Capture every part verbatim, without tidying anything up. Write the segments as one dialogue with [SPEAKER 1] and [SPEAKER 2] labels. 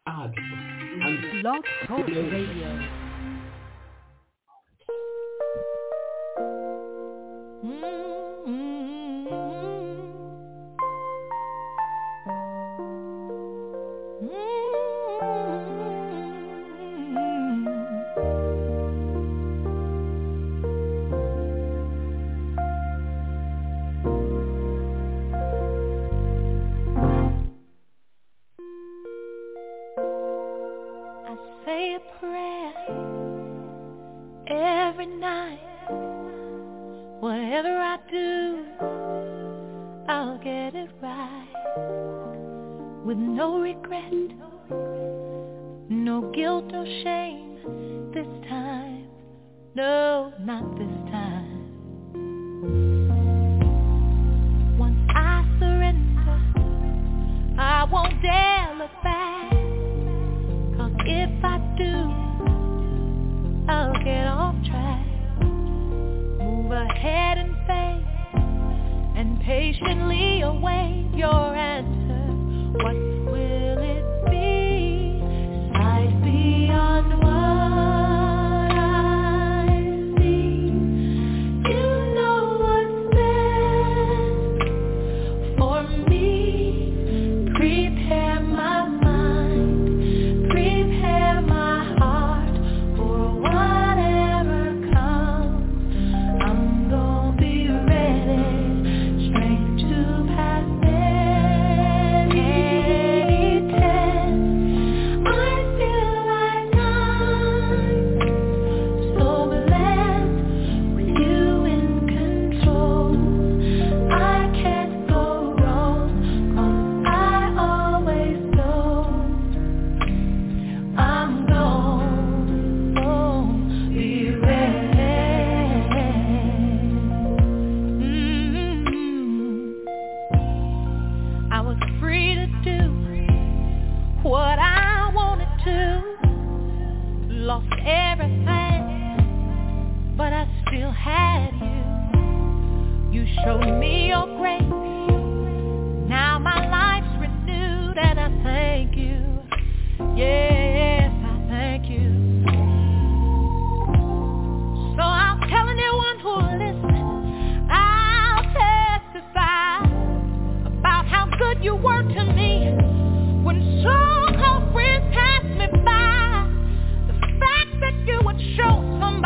[SPEAKER 1] hard. And
[SPEAKER 2] Blog Talk Radio.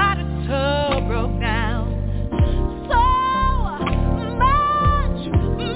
[SPEAKER 3] So much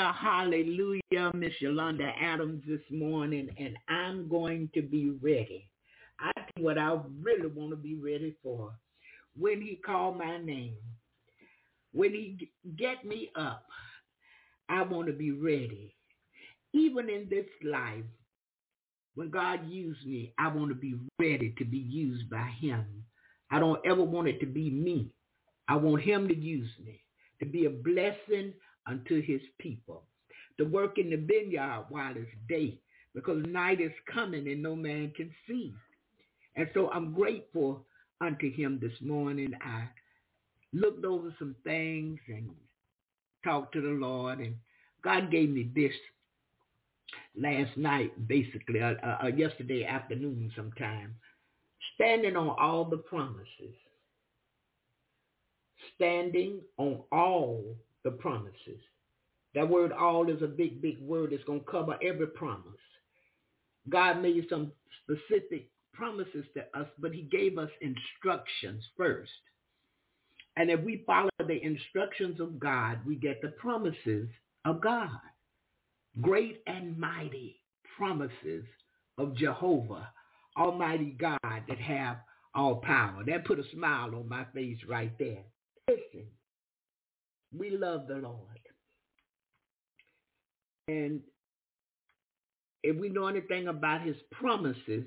[SPEAKER 1] Hallelujah, hallelujah, Miss Yolanda Adams this morning, and I'm going to be ready. I tell you what I really want to be ready for. When he called my name, when he g- get me up, I want to be ready. Even in this life, when God used me, I want to be ready to be used by him. I don't ever want it to be me. I want him to use me, to be a blessing unto his people, to work in the vineyard while it's day, because night is coming and no man can see. And so I'm grateful unto him this morning. I looked over some things and talked to the Lord, and God gave me this last night, basically, uh, uh, yesterday afternoon sometime, standing on all the promises, standing on all the promises. That word all is a big, big word. It's going to cover every promise. God made some specific promises to us, but he gave us instructions first. And if we follow the instructions of God, we get the promises of God. Great and mighty promises of Jehovah, Almighty God that have all power. That put a smile on my face right there. Listen, we love the Lord. And if we know anything about his promises,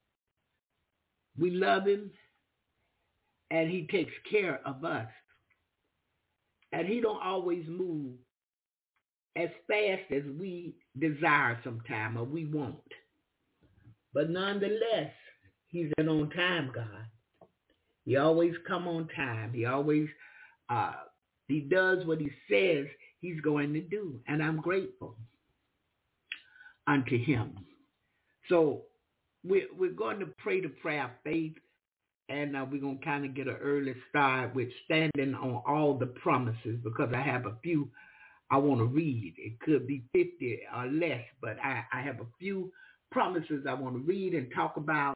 [SPEAKER 1] we love him and he takes care of us. And he don't always move as fast as we desire sometime or we want. But nonetheless, he's an on-time God. He always come on time. He always, uh, he does what he says he's going to do. And I'm grateful unto him. So we're, we're going to pray the prayer of faith, and uh, we're going to kind of get an early start with standing on all the promises, because I have a few I want to read. It could be fifty or less, but I, I have a few promises I want to read and talk about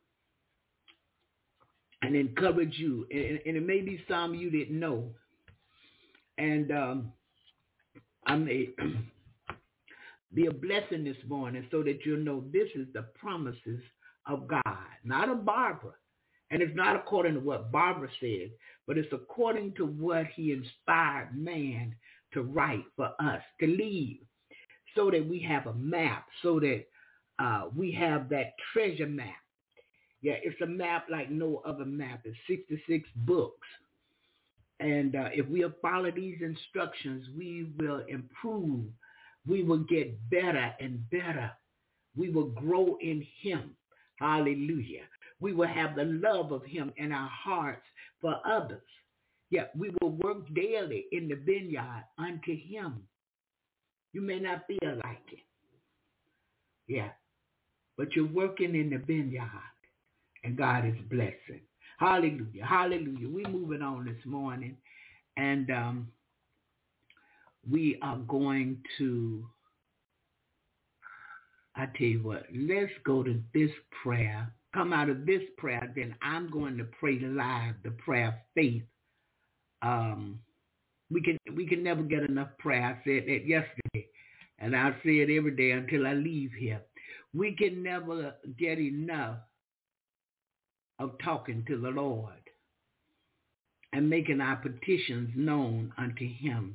[SPEAKER 1] and encourage you. And, and it may be some you didn't know. And um, I may be a blessing this morning so that you'll know this is the promises of God, not of Barbara. And it's not according to what Barbara said, but it's according to what he inspired man to write for us, to leave, so that we have a map, so that uh, we have that treasure map. Yeah, it's a map like no other map. It's sixty-six books. And uh, if we'll follow these instructions, we will improve. We will get better and better. We will grow in him. Hallelujah. We will have the love of him in our hearts for others. Yeah, we will work daily in the vineyard unto him. You may not feel like it. Yeah, but you're working in the vineyard, and God is blessing. Hallelujah, hallelujah. We're moving on this morning, and um, we are going to, I tell you what, let's go to this prayer. Come out of this prayer, then I'm going to pray live the prayer of faith. Um, we can we can never get enough prayer. I said that yesterday, and I'll say it every day until I leave here. We can never get enough of talking to the Lord and making our petitions known unto him,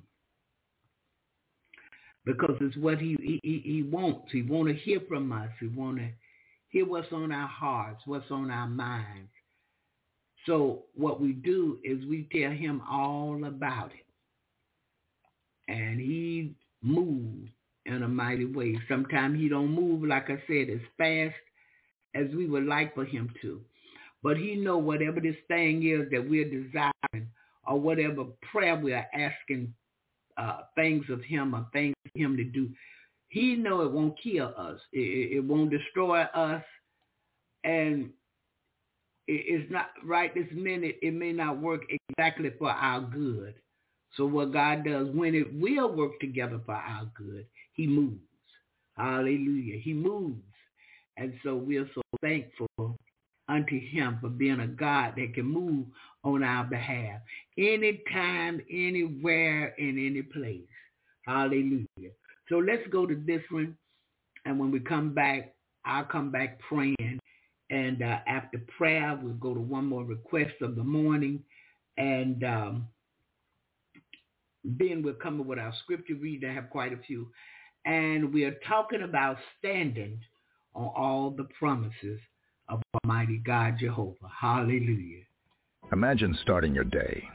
[SPEAKER 1] because it's what he he, he wants. He want to hear from us. He want to hear what's on our hearts, what's on our minds. So what we do is we tell him all about it. And he moves in a mighty way. Sometimes he don't move, like I said, as fast as we would like for him to. But he know whatever this thing is that we're desiring, or whatever prayer we are asking, uh, things of him or things of him to do, he know it won't kill us. It, it, it won't destroy us. And it's not right this minute. It may not work exactly for our good. So what God does, when it will work together for our good, he moves. Hallelujah. He moves. And so we're so thankful unto him for being a God that can move on our behalf. Anytime, anywhere, in any place. Hallelujah. So let's go to this one. And when we come back, I'll come back praying. And uh, after prayer, we'll go to one more request of the morning. And um, then we'll come up with our scripture reading. I have quite a few. And we are talking about standing on all the promises of Almighty God Jehovah. Hallelujah.
[SPEAKER 2] Imagine starting your day,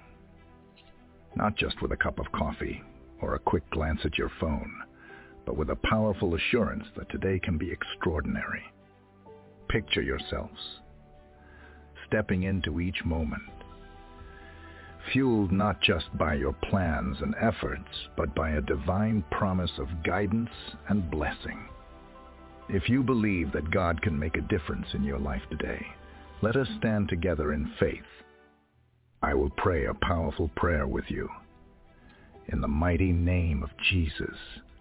[SPEAKER 2] not just with a cup of coffee or a quick glance at your phone, but with a powerful assurance that today can be extraordinary. Picture yourselves stepping into each moment, fueled not just by your plans and efforts, but by a divine promise of guidance and blessing. If you believe that God can make a difference in your life today, let us stand together in faith. I will pray a powerful prayer with you in the mighty name of Jesus.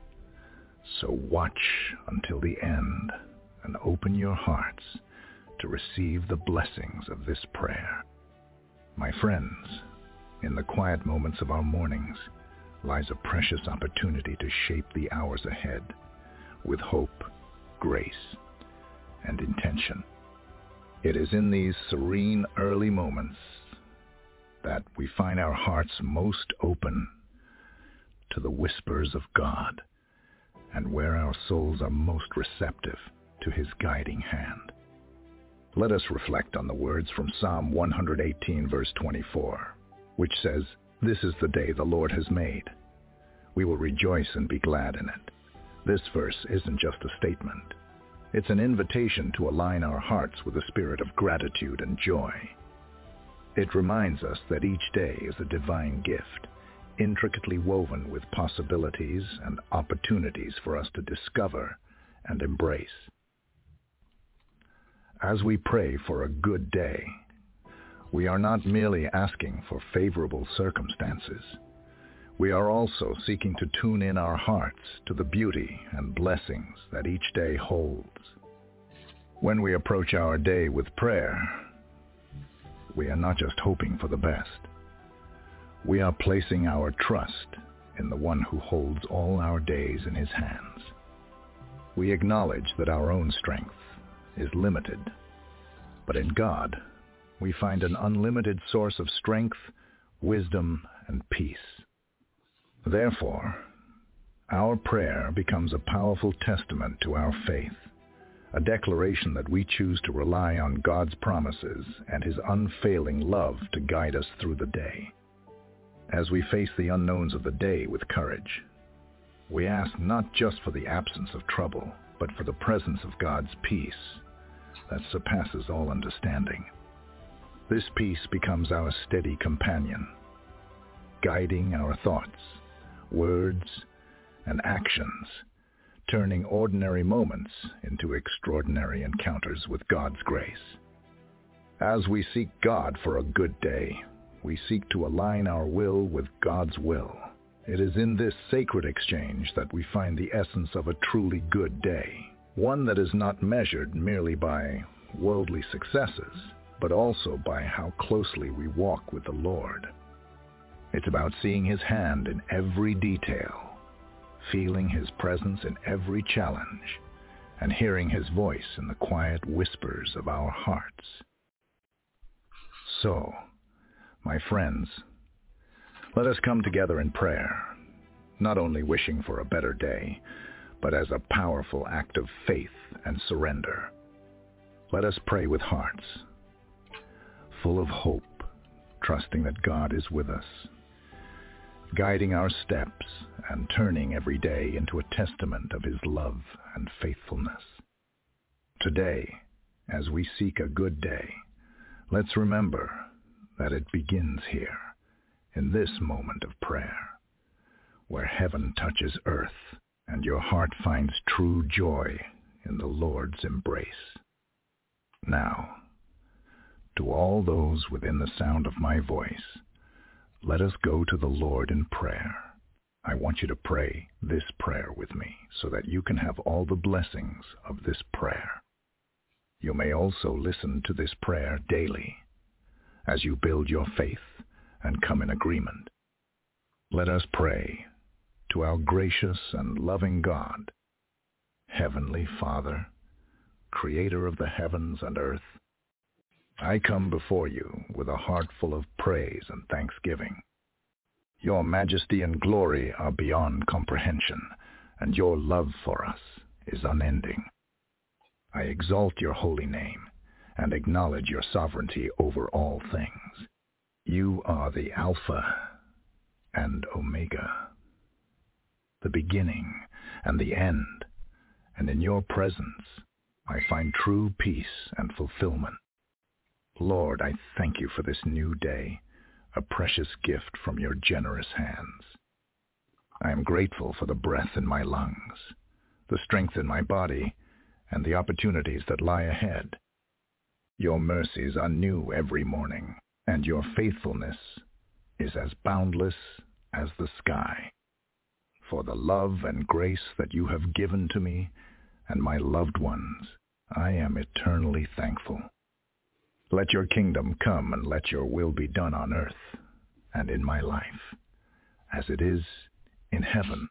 [SPEAKER 2] So watch until the end and open your hearts to receive the blessings of this prayer. My friends, in the quiet moments of our mornings lies a precious opportunity to shape the hours ahead with hope, grace, and intention. It is in these serene early moments that we find our hearts most open to the whispers of God, and where our souls are most receptive to his guiding hand. Let us reflect on the words from Psalm one eighteen, verse twenty-four, which says, "This is the day the Lord has made. We will rejoice and be glad in it." This verse isn't just a statement. It's an invitation to align our hearts with a spirit of gratitude and joy. It reminds us that each day is a divine gift, intricately woven with possibilities and opportunities for us to discover and embrace. As we pray for a good day, we are not merely asking for favorable circumstances. We are also seeking to tune in our hearts to the beauty and blessings that each day holds. When we approach our day with prayer, we are not just hoping for the best. We are placing our trust in the one who holds all our days in his hands. We acknowledge that our own strength is limited, but in God, we find an unlimited source of strength, wisdom, and peace. Therefore, our prayer becomes a powerful testament to our faith, a declaration that we choose to rely on God's promises and his unfailing love to guide us through the day. As we face the unknowns of the day with courage, we ask not just for the absence of trouble, but for the presence of God's peace that surpasses all understanding. This peace becomes our steady companion, guiding our thoughts, words, and actions, turning ordinary moments into extraordinary encounters with God's grace. As we seek God for a good day, we seek to align our will with God's will. It is in this sacred exchange that we find the essence of a truly good day, one that is not measured merely by worldly successes, but also by how closely we walk with the Lord. It's about seeing his hand in every detail, feeling his presence in every challenge, and hearing his voice in the quiet whispers of our hearts. So, my friends, let us come together in prayer, not only wishing for a better day, but as a powerful act of faith and surrender. Let us pray with hearts full of hope, trusting that God is with us, guiding our steps and turning every day into a testament of his love and faithfulness. Today, as we seek a good day, let's remember that it begins here, in this moment of prayer, where heaven touches earth and your heart finds true joy in the Lord's embrace. Now, to all those within the sound of my voice, let us go to the Lord in prayer. I want you to pray this prayer with me so that you can have all the blessings of this prayer. You may also listen to this prayer daily as you build your faith and come in agreement. Let us pray to our gracious and loving God. Heavenly Father, Creator of the heavens and earth, I come before you with a heart full of praise and thanksgiving. Your majesty and glory are beyond comprehension, and your love for us is unending. I exalt your holy name and acknowledge your sovereignty over all things. You are the Alpha and Omega, the beginning and the end, and in your presence I find true peace and fulfillment. Lord, I thank you for this new day, a precious gift from your generous hands. I am grateful for the breath in my lungs, the strength in my body, and the opportunities that lie ahead. Your mercies are new every morning, and your faithfulness is as boundless as the sky. For the love and grace that you have given to me and my loved ones, I am eternally thankful. Let your kingdom come and let your will be done on earth and in my life, as it is in heaven.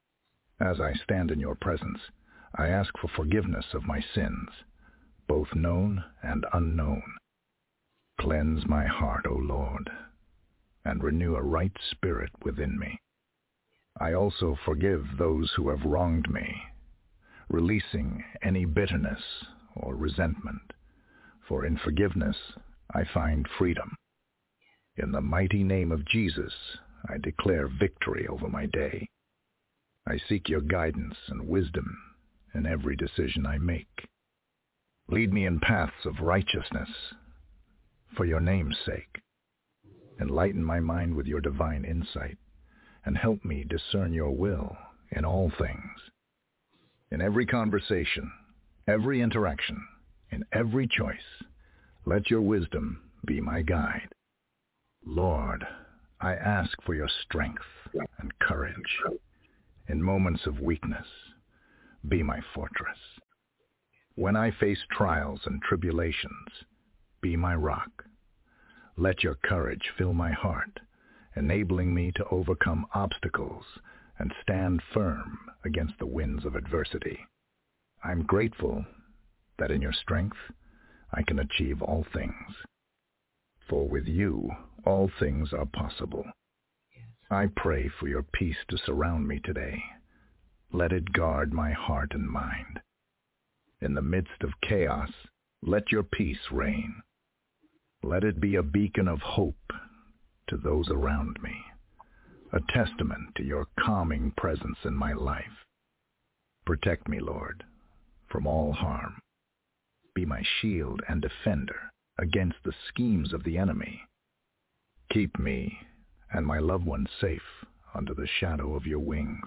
[SPEAKER 2] As I stand in your presence, I ask for forgiveness of my sins, both known and unknown. Cleanse my heart, O Lord, and renew a right spirit within me. I also forgive those who have wronged me, releasing any bitterness or resentment, for in forgiveness I find freedom. In the mighty name of Jesus, I declare victory over my day. I seek your guidance and wisdom in every decision I make. Lead me in paths of righteousness for your name's sake. Enlighten my mind with your divine insight, and help me discern your will in all things. In every conversation, every interaction, in every choice, let your wisdom be my guide. Lord, I ask for your strength and courage. In moments of weakness, be my fortress. When I face trials and tribulations, be my rock. Let your courage fill my heart, enabling me to overcome obstacles and stand firm against the winds of adversity. I'm grateful that in your strength I can achieve all things. For with you, all things are possible. I pray for your peace to surround me today. Let it guard my heart and mind. In the midst of chaos, let your peace reign. Let it be a beacon of hope to those around me, a testament to your calming presence in my life. Protect me, Lord, from all harm. Be my shield and defender against the schemes of the enemy. Keep me and my loved ones safe under the shadow of your wings.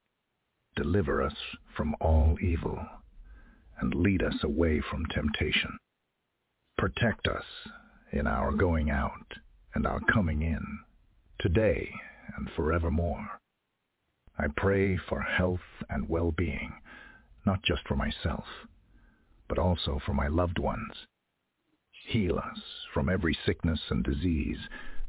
[SPEAKER 2] Deliver us from all evil and lead us away from temptation. Protect us in our going out and our coming in, today and forevermore. I pray for health and well-being, not just for myself, but also for my loved ones. Heal us from every sickness and disease.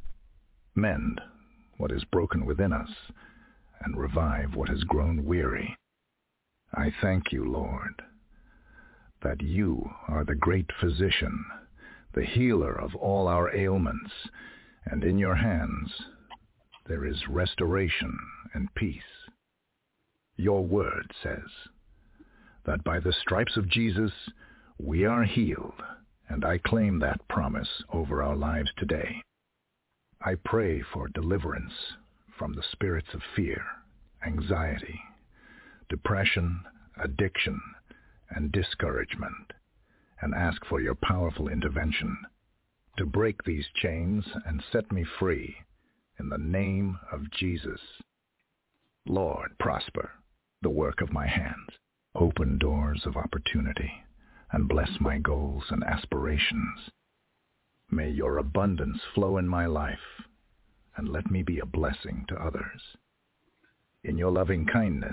[SPEAKER 2] Mend what is broken within us and revive what has grown weary. I thank you, Lord, that you are the great physician, the healer of all our ailments, and in your hands there is restoration and peace. Your word says that by the stripes of Jesus we are healed, and I claim that promise over our lives today. I pray for deliverance from the spirits of fear, anxiety, depression, addiction, and discouragement, and ask for your powerful intervention to break these chains and set me free in the name of Jesus. Lord, prosper the work of my hands, open doors of opportunity, and bless my goals and aspirations. May your abundance flow in my life, and let me be a blessing to others. In your loving kindness,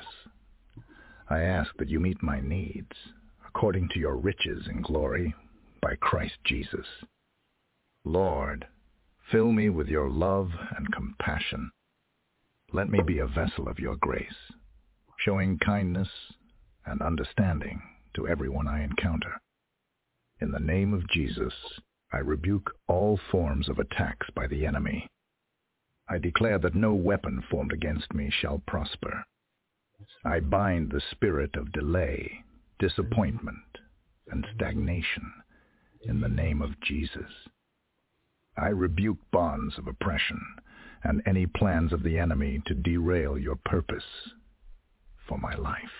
[SPEAKER 2] I ask that you meet my needs according to your riches in glory by Christ Jesus. Lord, fill me with your love and compassion. Let me be a vessel of your grace, showing kindness and understanding to everyone I encounter. In the name of Jesus, I rebuke all forms of attacks by the enemy. I declare that no weapon formed against me shall prosper. I bind the spirit of delay, disappointment, and stagnation in the name of Jesus. I rebuke bonds of oppression and any plans of the enemy to derail your purpose for my life.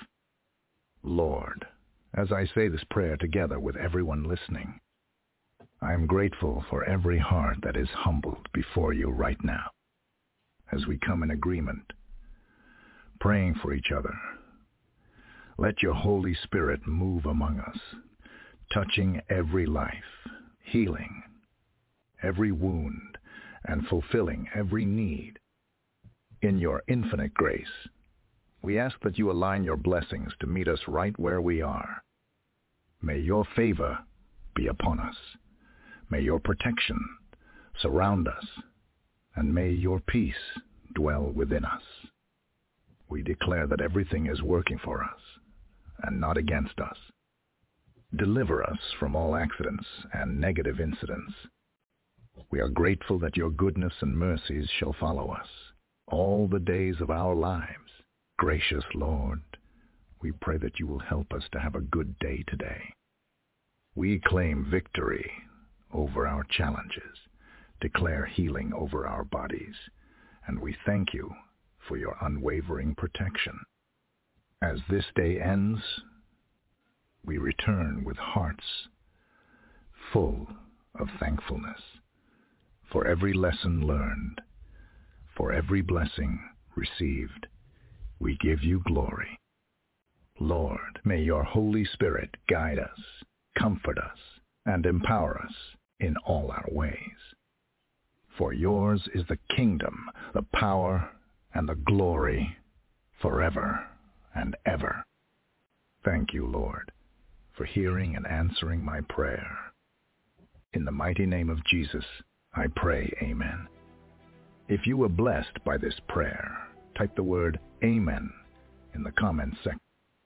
[SPEAKER 2] Lord, as I say this prayer together with everyone listening, I am grateful for every heart that is humbled before you right now. As we come in agreement, praying for each other, let your Holy Spirit move among us, touching every life, healing every wound, and fulfilling every need. In your infinite grace, we ask that you align your blessings to meet us right where we are. May your favor be upon us. May your protection surround us, and may your peace dwell within us. We declare that everything is working for us and not against us. Deliver us from all accidents and negative incidents. We are grateful that your goodness and mercies shall follow us all the days of our lives. Gracious Lord, we pray that you will help us to have a good day today. We claim victory over our challenges, declare healing over our bodies, and we thank you for your unwavering protection. As this day ends, we return with hearts full of thankfulness for every lesson learned, for every blessing received. We give you glory. Lord, may your Holy Spirit guide us, comfort us, and empower us in all our ways. For yours is the kingdom, the power, and the glory forever and ever. Thank you, Lord, for hearing and answering my prayer. In the mighty name of Jesus, I pray, amen. If you were blessed by this prayer, type the word amen in the comments section.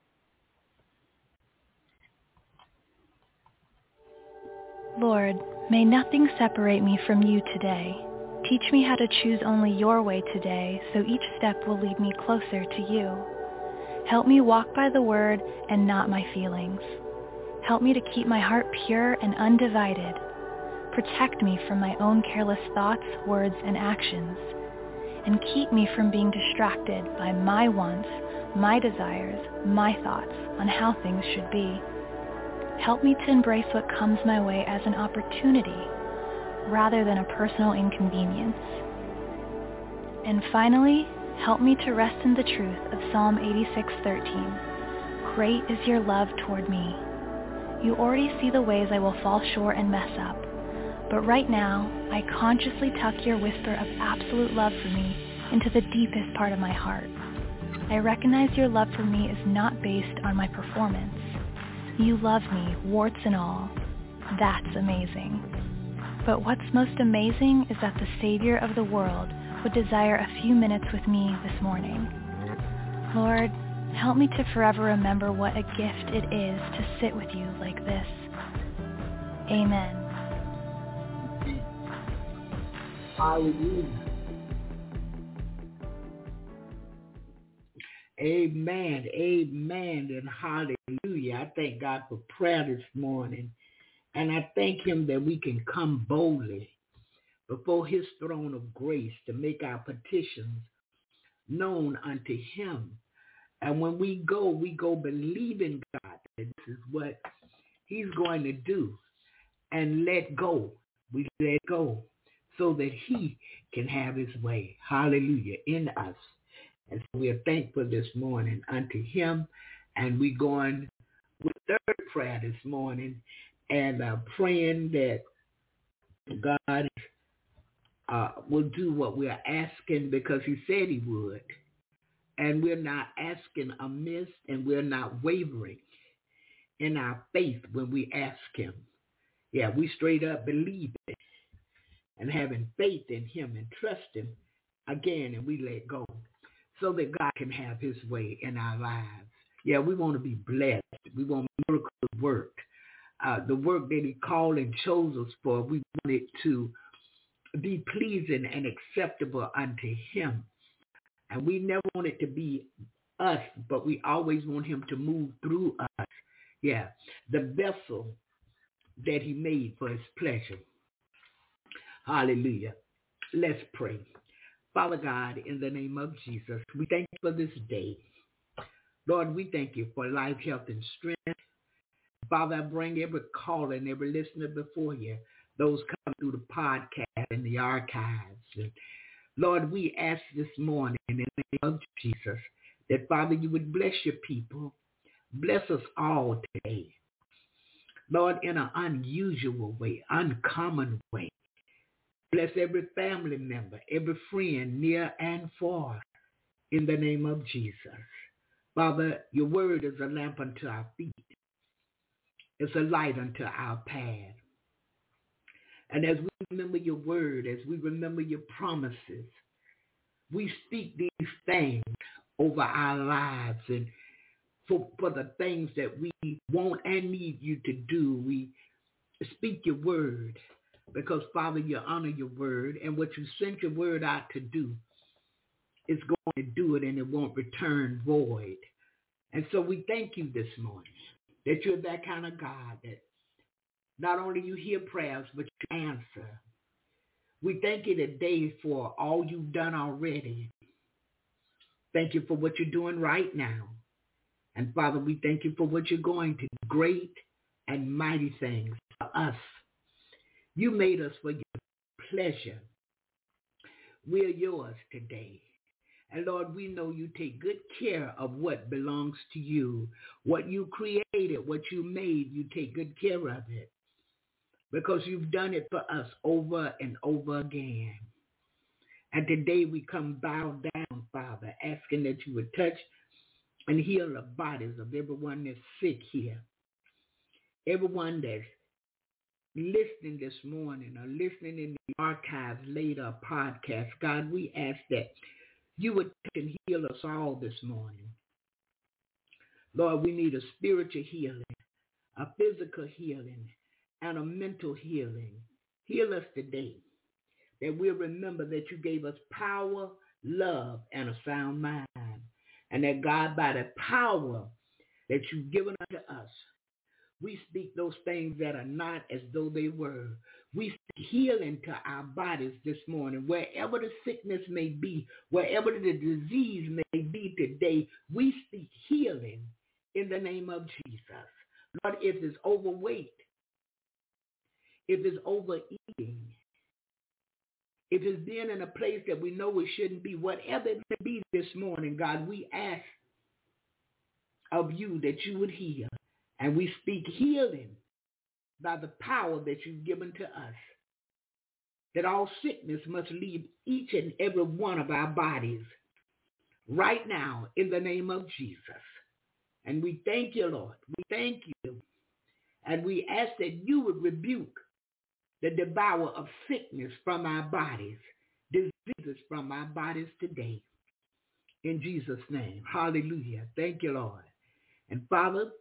[SPEAKER 3] Lord, may nothing separate me from you today. Teach me how to choose only your way today, so each step will lead me closer to you. Help me walk by the word and not my feelings. Help me to keep my heart pure and undivided. Protect me from my own careless thoughts, words, and actions. And keep me from being distracted by my wants, my desires, my thoughts on how things should be. Help me to embrace what comes my way as an opportunity rather than a personal inconvenience. And finally, help me to rest in the truth of Psalm eighty-six thirteen. Great is your love toward me. You already see the ways I will fall short and mess up. But right now, I consciously tuck your whisper of absolute love for me into the deepest part of my heart. I recognize your love for me is not based on my performance. You love me, warts and all. That's amazing. But what's most amazing is that the Savior of the world would desire a few minutes with me this morning. Lord, help me to forever remember what a gift it is to sit with you like this. Amen.
[SPEAKER 1] Hallelujah. Amen, amen, and hallelujah. I thank God for prayer this morning. And I thank him that we can come boldly before his throne of grace to make our petitions known unto him. And when we go, we go believing God that this is what he's going to do. And let go. We let go so that he can have his way. Hallelujah. In us. And so we are thankful this morning unto him. And we're going with third prayer this morning and uh, praying that God uh, will do what we are asking because he said he would. And we're not asking amiss and we're not wavering in our faith when we ask him. Yeah, we straight up believe it and having faith in him and trust him again and we let go so that God can have his way in our lives. Yeah, we want to be blessed. We want miracle work. Uh, the work that he called and chose us for, we want it to be pleasing and acceptable unto him. And we never want it to be us, but we always want him to move through us. Yeah, the vessel that he made for his pleasure. Hallelujah. Let's pray. Father God, in the name of Jesus, we thank you for this day. Lord, we thank you for life, health, and strength. Father, I bring every caller and every listener before you, those coming through the podcast and the archives. And Lord, we ask this morning in the name of Jesus that, Father, you would bless your people. Bless us all today. Lord, in an unusual way, uncommon way. Bless every family member, every friend, near and far, in the name of Jesus. Father, your word is a lamp unto our feet. It's a light unto our path. And as we remember your word, as we remember your promises, we speak these things over our lives. And for, for the things that we want and need you to do, we speak your word. Because, Father, you honor your word. And what you sent your word out to do is going to do it, and it won't return void. And so we thank you this morning that you're that kind of God that not only you hear prayers, but you answer. We thank you today for all you've done already. Thank you for what you're doing right now. And Father, we thank you for what you're going to do, great and mighty things for us. You made us for your pleasure. We're yours today. And Lord, we know you take good care of what belongs to you. What you created, what you made, you take good care of it. Because you've done it for us over and over again. And today we come bow down, Father, asking that you would touch and heal the bodies of everyone that's sick here. Everyone that's listening this morning or listening in the archives later, podcast. God, we ask that you would touch and heal us all this morning. Lord, we need a spiritual healing, a physical healing, and a mental healing. Heal us today, that we'll remember that you gave us power, love, and a sound mind. And that, God, by the power that you've given unto us, we speak those things that are not as though they were. We speak healing to our bodies this morning. Wherever the sickness may be, wherever the disease may be today, we speak healing in the name of Jesus. Lord, if it's overweight, if it's overeating, if it's being in a place that we know it shouldn't be, whatever it may be this morning, God, we ask of you that you would heal. And we speak healing by the power that you've given to us. That all sickness must leave each and every one of our bodies right now in the name of Jesus. And we thank you, Lord. We thank you. And we ask that you would rebuke the devourer of sickness from our bodies, diseases from our bodies today. In Jesus' name. Hallelujah. Thank you, Lord. And Father,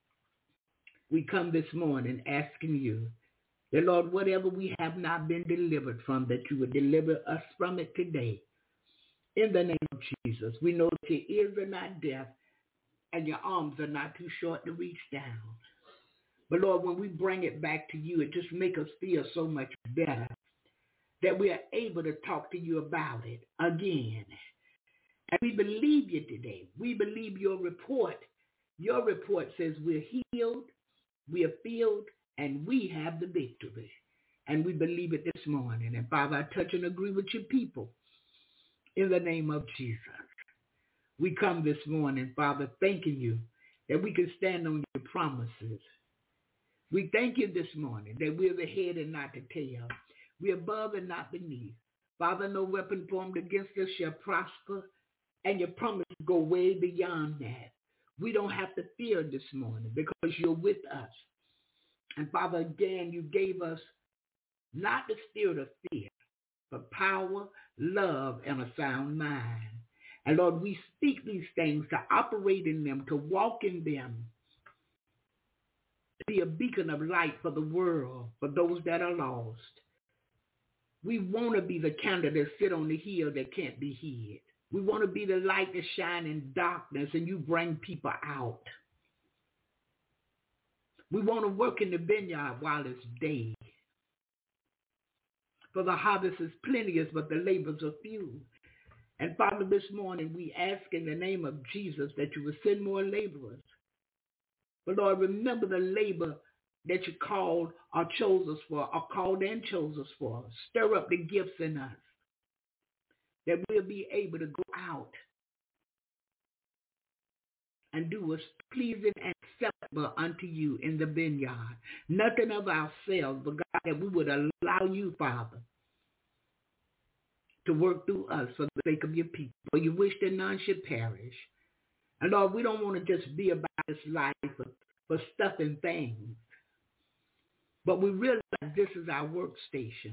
[SPEAKER 1] we come this morning asking you that, Lord, whatever we have not been delivered from, that you would deliver us from it today. In the name of Jesus. We know that your ears are not deaf and your arms are not too short to reach down. But, Lord, when we bring it back to you, it just makes us feel so much better that we are able to talk to you about it again. And we believe you today. We believe your report. Your report says we're healed, we are filled, and we have the victory. And we believe it this morning. And Father, I touch and agree with your people in the name of Jesus. We come this morning, Father, thanking you that we can stand on your promises. We thank you this morning that we're the head and not the tail. We're above and not beneath. Father, no weapon formed against us shall prosper, and your promises go way beyond that. We don't have to fear this morning because you're with us. And Father, again, you gave us not the spirit of fear, for power, love, and a sound mind. And Lord, we speak these things to operate in them, to walk in them, to be a beacon of light for the world, for those that are lost. We want to be the candle that sit on the hill that can't be hid. We want to be the light that shine in darkness and you bring people out. We want to work in the vineyard while it's day. For the harvest is plenteous, but the labors are few. And Father, this morning we ask in the name of Jesus that you would send more laborers. But Lord, remember the labor that you called or chose us for, or called and chose us for. Stir up the gifts in us, that we'll be able to go out and do what's pleasing and acceptable unto you in the vineyard. Nothing of ourselves, but God, that we would allow you, Father, to work through us for the sake of your people. For you wish that none should perish. And Lord, we don't want to just be about this life for, for stuff and things, but we realize this is our workstation.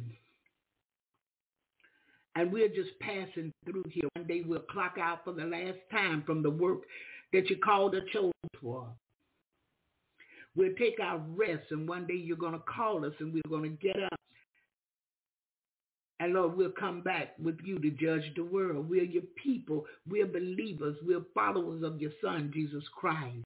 [SPEAKER 1] And we're just passing through here. One day we'll clock out for the last time from the work that you called or chose for. We'll take our rest, and one day you're going to call us, and we're going to get up. And Lord, we'll come back with you to judge the world. We're your people. We're believers. We're followers of your Son, Jesus Christ.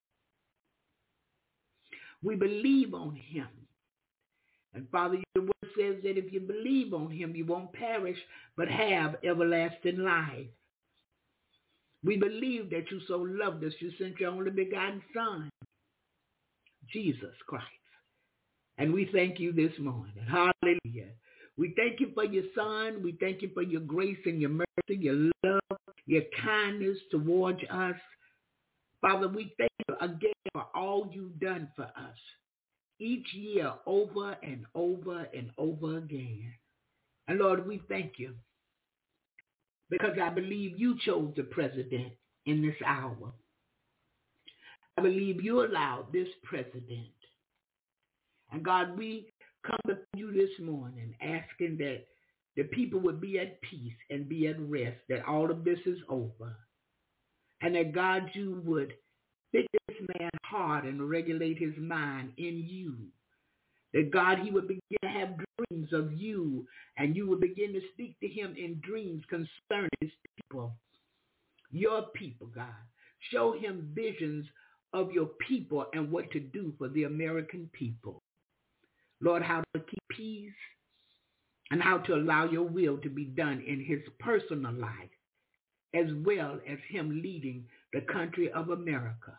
[SPEAKER 1] We believe on him. And Father, your word says that if you believe on him, you won't perish, but have everlasting life. We believe that you so loved us, you sent your only begotten Son, Jesus Christ. And we thank you this morning. Hallelujah. We thank you for your Son. We thank you for your grace and your mercy, your love, your kindness towards us. Father, we thank you again for all you've done for us each year, over and over and over again. And Lord, we thank you because I believe you chose the president in this hour. I believe you allowed this president. And God, we come to you this morning asking that the people would be at peace and be at rest, that all of this is over. And that God, you would fix this man's heart and regulate his mind in you. That God, he would begin to have dreams of you, and you would begin to speak to him in dreams concerning his people, your people, God. Show him visions of your people and what to do for the American people. Lord, how to keep peace and how to allow your will to be done in his personal life, as well as him leading the country of America.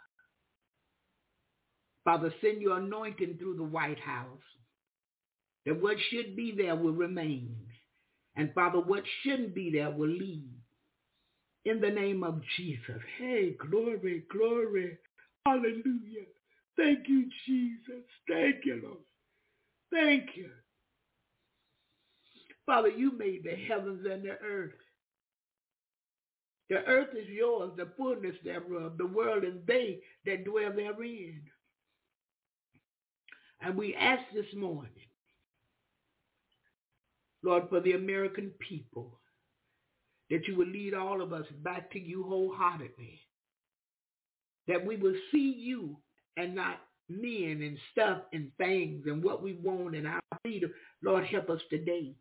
[SPEAKER 1] Father, send your anointing through the White House, that what should be there will remain. And Father, what shouldn't be there will leave. In the name of Jesus. Hey, glory, glory. Hallelujah. Thank you, Jesus. Thank you, Lord. Thank you. Father, you made the heavens and the earth. The earth is yours, the fullness thereof, the world and they that dwell therein. And we ask this morning, Lord, for the American people, that you will lead all of us back to you wholeheartedly, that we will see you and not men and stuff and things and what we want and our freedom. Lord, help us today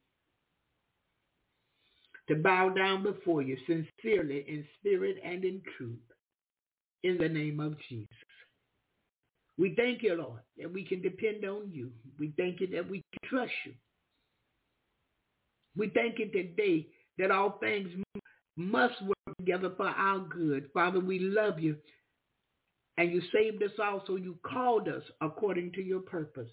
[SPEAKER 1] to bow down before you sincerely in spirit and in truth, in the name of Jesus. We thank you, Lord, that we can depend on you. We thank you that we can trust you. We thank you today that all things must work together for our good. Father, we love you, and you saved us also. You called us according to your purpose.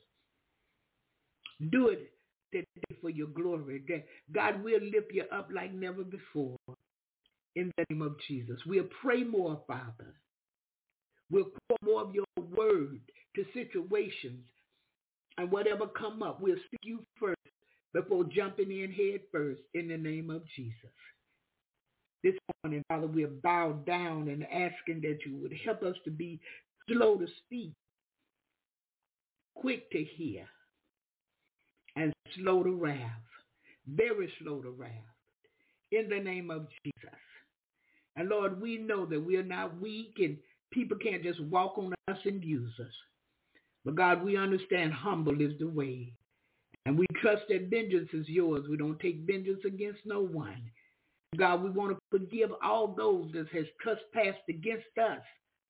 [SPEAKER 1] Do it today for your glory. That God will lift you up like never before. In the name of Jesus. We'll pray more, Father. We'll pour more of your word to situations. And whatever come up, we'll seek you first before jumping in head first in the name of Jesus. This morning, Father, we are bowed down and asking that you would help us to be slow to speak, quick to hear, and slow to wrath. very slow to wrath, in the name of Jesus. And Lord, we know that we are not weak and people can't just walk on us and use us. But God, we understand humble is the way. And we trust that vengeance is yours. We don't take vengeance against no one. God, we want to forgive all those that has trespassed against us.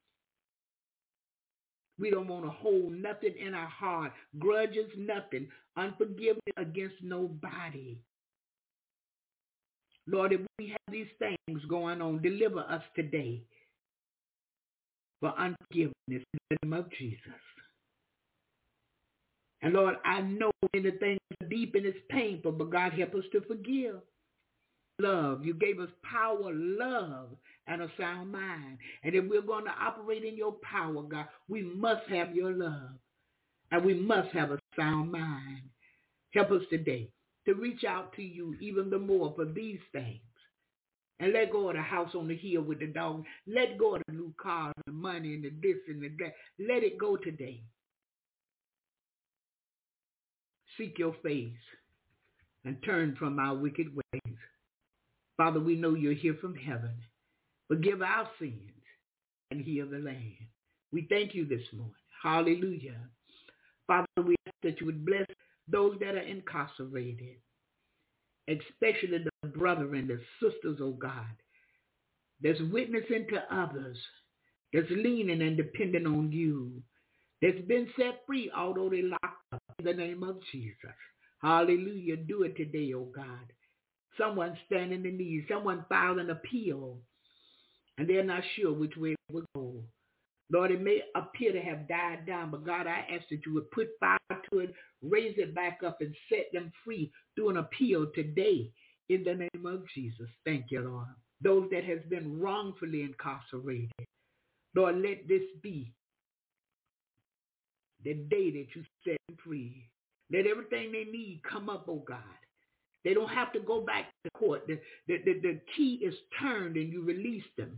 [SPEAKER 1] We don't want to hold nothing in our heart, grudges, nothing, unforgiveness against nobody. Lord, if we have these things going on, deliver us today for unforgiveness in the name of Jesus. And Lord, I know many things are deep and it's painful, but God, help us to forgive. Love. You gave us power, love, and a sound mind. And if we're going to operate in your power, God, we must have your love. And we must have a sound mind. Help us today to reach out to you even the more for these things. And let go of the house on the hill with the dog. Let go of the new cars, the money, and the this and the that. Let it go today. Seek your face and turn from our wicked ways. Father, we know you're here from heaven. Forgive our sins and heal the land. We thank you this morning. Hallelujah. Father, we ask that you would bless those that are incarcerated, especially the brother and the sisters, oh God, that's witnessing to others, that's leaning and depending on you, that's been set free although they locked up in the name of Jesus. Hallelujah. Do it today, oh God. Someone standing in need, someone filed an appeal, and they're not sure which way it will go. Lord, it may appear to have died down, but God, I ask that you would put fire to it, raise it back up, and set them free through an appeal today in the name of Jesus. Thank you, Lord. Those that has been wrongfully incarcerated, Lord, let this be the day that you set them free. Let everything they need come up, oh God. They don't have to go back to court. The, the, the, the key is turned and you release them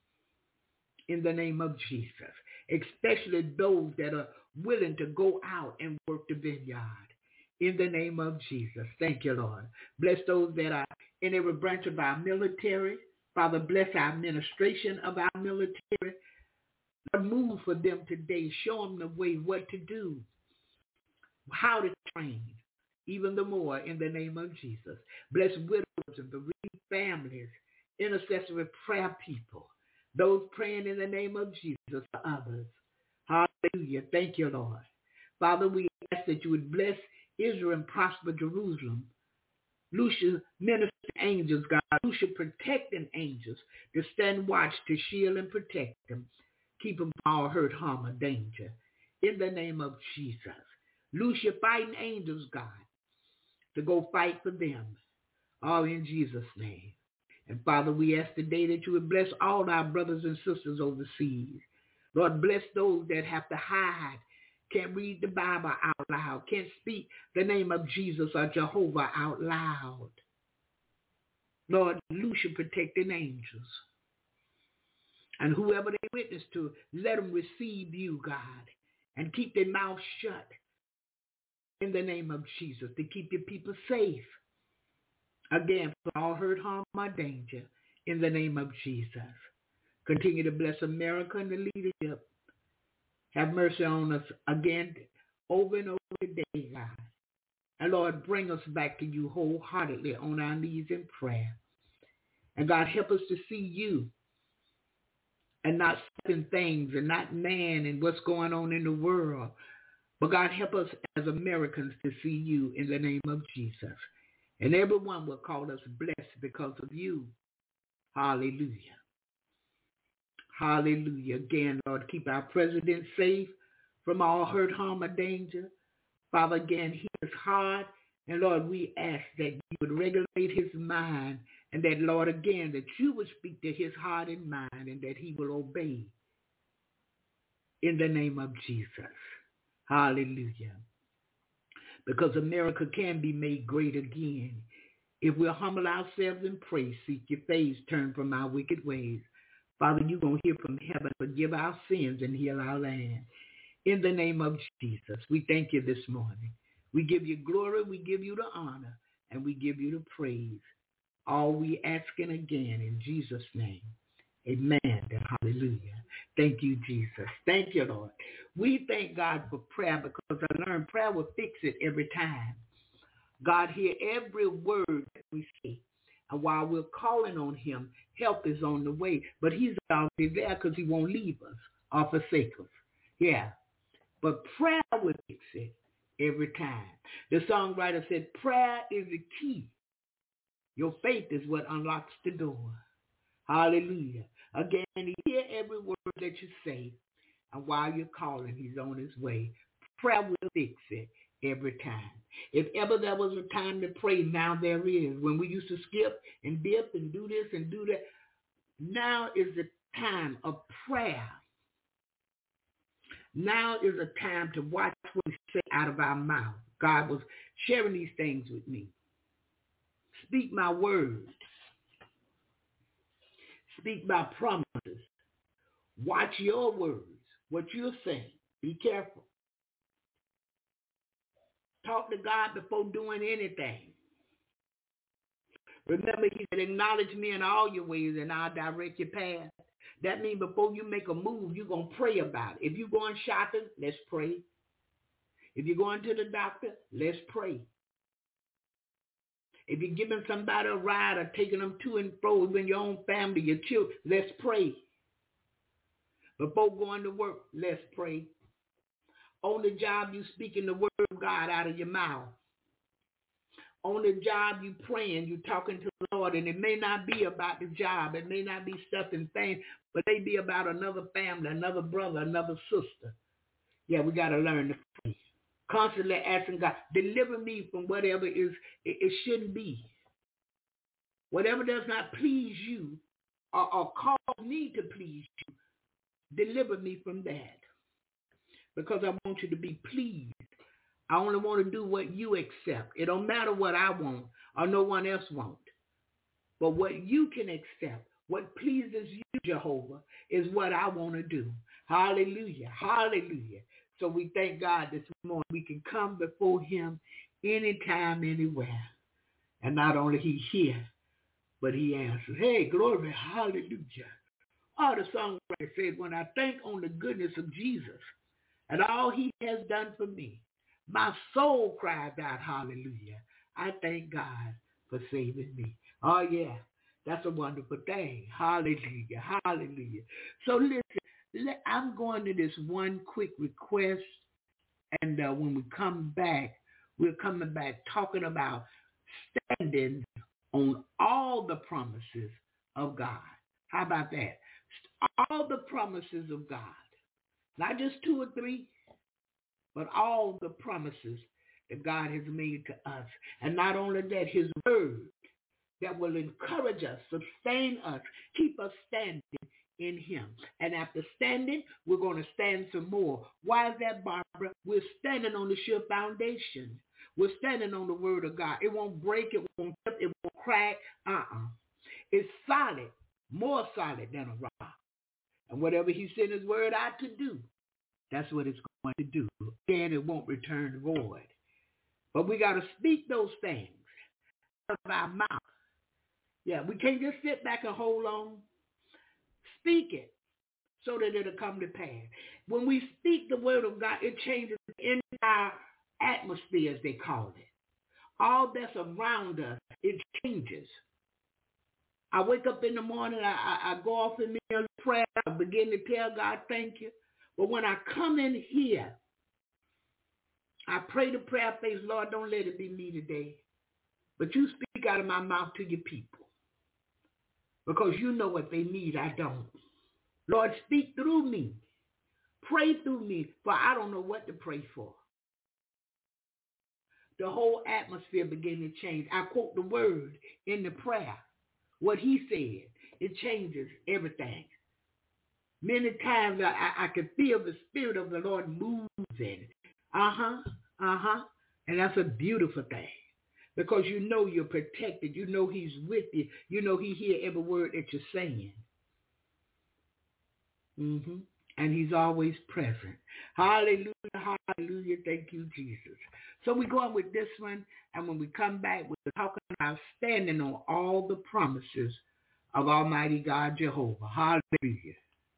[SPEAKER 1] in the name of Jesus, especially those that are willing to go out and work the vineyard in the name of Jesus. Thank you, Lord. Bless those that are in every branch of our military. Father, bless our administration of our military. Move for them today. Show them the way, what to do, how to train, even the more in the name of Jesus. Bless widows and bereaved families, intercessory prayer people, those praying in the name of Jesus for others. Hallelujah. Thank you, Lord. Father, we ask that you would bless Israel and prosper Jerusalem. Lucia, minister angels, God. Lucia, protecting angels to stand watch, to shield and protect them. Keep them from all hurt, harm, or danger. In the name of Jesus. Lucia, fighting angels, God, to go fight for them. All in Jesus' name. And Father, we ask today that you would bless all our brothers and sisters overseas. Lord, bless those that have to hide, can't read the Bible out loud, can't speak the name of Jesus or Jehovah out loud. Lord, Lucia, protecting angels. And whoever they witness to, let them receive you, God, and keep their mouth shut in the name of Jesus to keep your people safe. Again, from all hurt, harm, or danger, in the name of Jesus. Continue to bless America and the leadership. Have mercy on us again, over and over today, God. And Lord, bring us back to you wholeheartedly on our knees in prayer. And God, help us to see you and not certain things and not man and what's going on in the world. But God, help us as Americans to see you in the name of Jesus. And everyone will call us blessed because of you. Hallelujah. Hallelujah. Again, Lord, keep our president safe from all hurt, harm, or danger. Father, again, he is hard. And Lord, we ask that you would regulate his mind. And that, Lord, again, that you would speak to his heart and mind and that he will obey in the name of Jesus. Hallelujah. Because America can be made great again if we'll humble ourselves and pray, seek your face, turn from our wicked ways. Father, you're going to hear from heaven, forgive our sins and heal our land. In the name of Jesus, we thank you this morning. We give you glory, we give you the honor, and we give you the praise. All we asking again in Jesus' name. Amen and hallelujah. Thank you, Jesus. Thank you, Lord. We thank God for prayer because I learned prayer will fix it every time. God hear every word that we say. And while we're calling on him, help is on the way. But he's already there because he won't leave us or forsake us. Yeah. But prayer will fix it every time. The songwriter said, prayer is the key. Your faith is what unlocks the door. Hallelujah. Again, he hear every word that you say. And while you're calling, he's on his way. Prayer will fix it every time. If ever there was a time to pray, now there is. When we used to skip and dip and do this and do that, now is the time of prayer. Now is a time to watch what we say out of our mouth. God was sharing these things with me. Speak my words. Speak my promises. Watch your words, what you're saying. Be careful. Talk to God before doing anything. Remember, he said, acknowledge me in all your ways and I'll direct your path. That means before you make a move, you're going to pray about it. If you're going shopping, let's pray. If you're going to the doctor, let's pray. If you're giving somebody a ride or taking them to and fro in your own family, your children, let's pray. Before going to work, let's pray. On the job, you speaking the word of God out of your mouth. On the job, you praying, you talking to the Lord, and it may not be about the job. It may not be stuff and things, but it may be about another family, another brother, another sister. Yeah, we got to learn to pray. Constantly asking God, deliver me from whatever is it, it shouldn't be. Whatever does not please you or, or cause me to please you, deliver me from that. Because I want you to be pleased. I only want to do what you accept. It don't matter what I want or no one else wants. But what you can accept, what pleases you, Jehovah, is what I want to do. Hallelujah. Hallelujah. So we thank God this morning. We can come before him anytime, anywhere. And not only he hears, but he answers. Hey, glory. Hallelujah. Oh, the songwriter said, when I think on the goodness of Jesus and all he has done for me, my soul cries out, hallelujah. I thank God for saving me. Oh, yeah, that's a wonderful thing. Hallelujah, hallelujah. So listen, I'm going to this one quick request, and uh, when we come back, we're coming back talking about standing on all the promises of God. How about that? All the promises of God. Not just two or three, but all the promises that God has made to us. And not only that, his word that will encourage us, sustain us, keep us standing in him. And after standing, we're going to stand some more. Why is that, Barbara? We're standing on the sure foundation. We're standing on the word of God. It won't break, it won't tip, it won't crack. Uh-uh. It's solid, more solid than a rock. And whatever he sent his word out to do, that's what it's going to do. Again, it won't return void. But we got to speak those things out of our mouth. Yeah, we can't just sit back and hold on. Speak it so that it'll come to pass. When we speak the word of God, it changes the entire atmosphere, as they call it. All that's around us, it changes. I wake up in the morning, I, I, I go off in the prayer, I begin to tell God, thank you. But when I come in here, I pray the prayer face, Lord, don't let it be me today. But you speak out of my mouth to your people. Because you know what they need, I don't. Lord, speak through me. Pray through me, for I don't know what to pray for. The whole atmosphere began to change. I quote the word in the prayer. What he said, it changes everything. Many times I, I, I can feel the Spirit of the Lord moving. Uh-huh, uh-huh. And that's a beautiful thing. Because you know you're protected. You know he's with you. You know he hears every word that you're saying. Mm-hmm. and he's always present. Hallelujah, hallelujah. Thank you, Jesus. So we're going with this one, and when we come back, we're talking about standing on all the promises of Almighty God Jehovah. Hallelujah.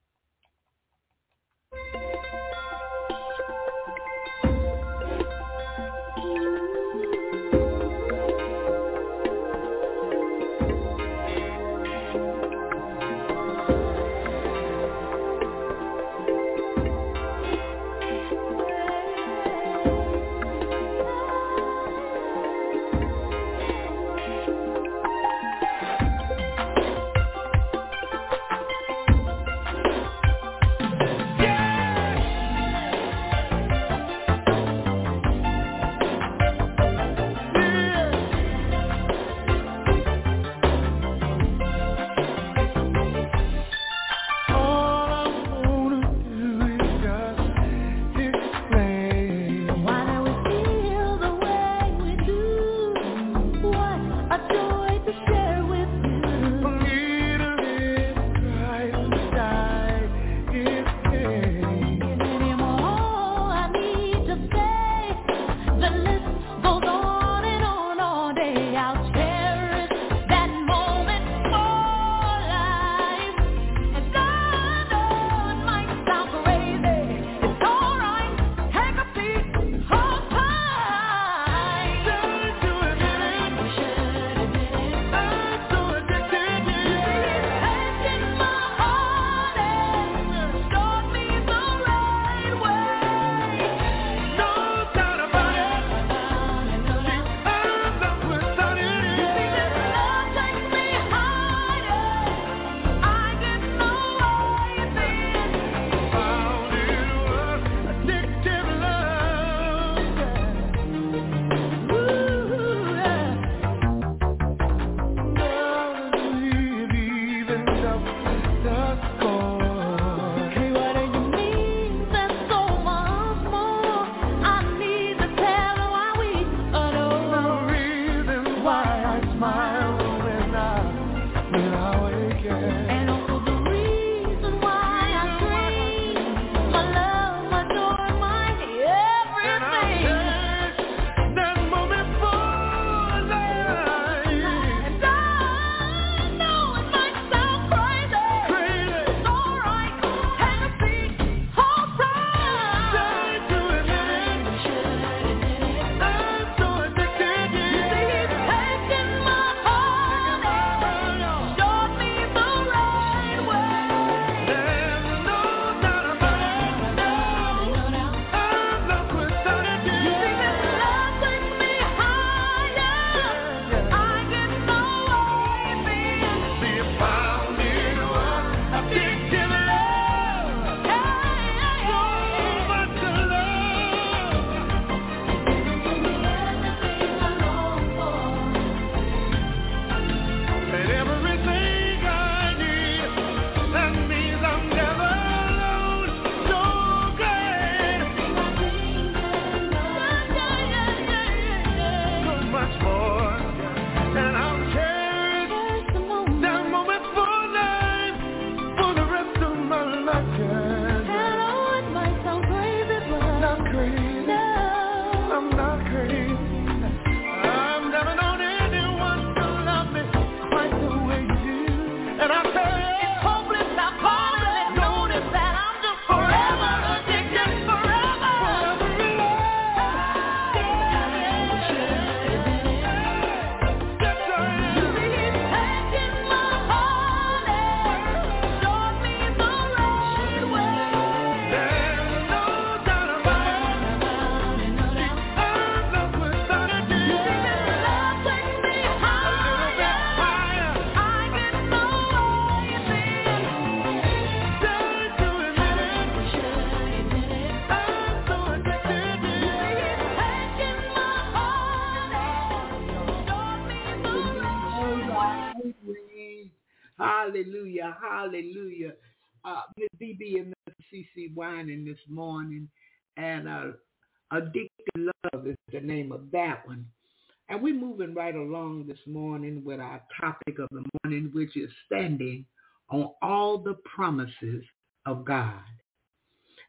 [SPEAKER 1] Hallelujah, hallelujah. Uh, Miss B B and Miss C C whining this morning, and uh, Addicted Love is the name of that one. And we're moving right along this morning with our topic of the morning, which is standing on all the promises of God.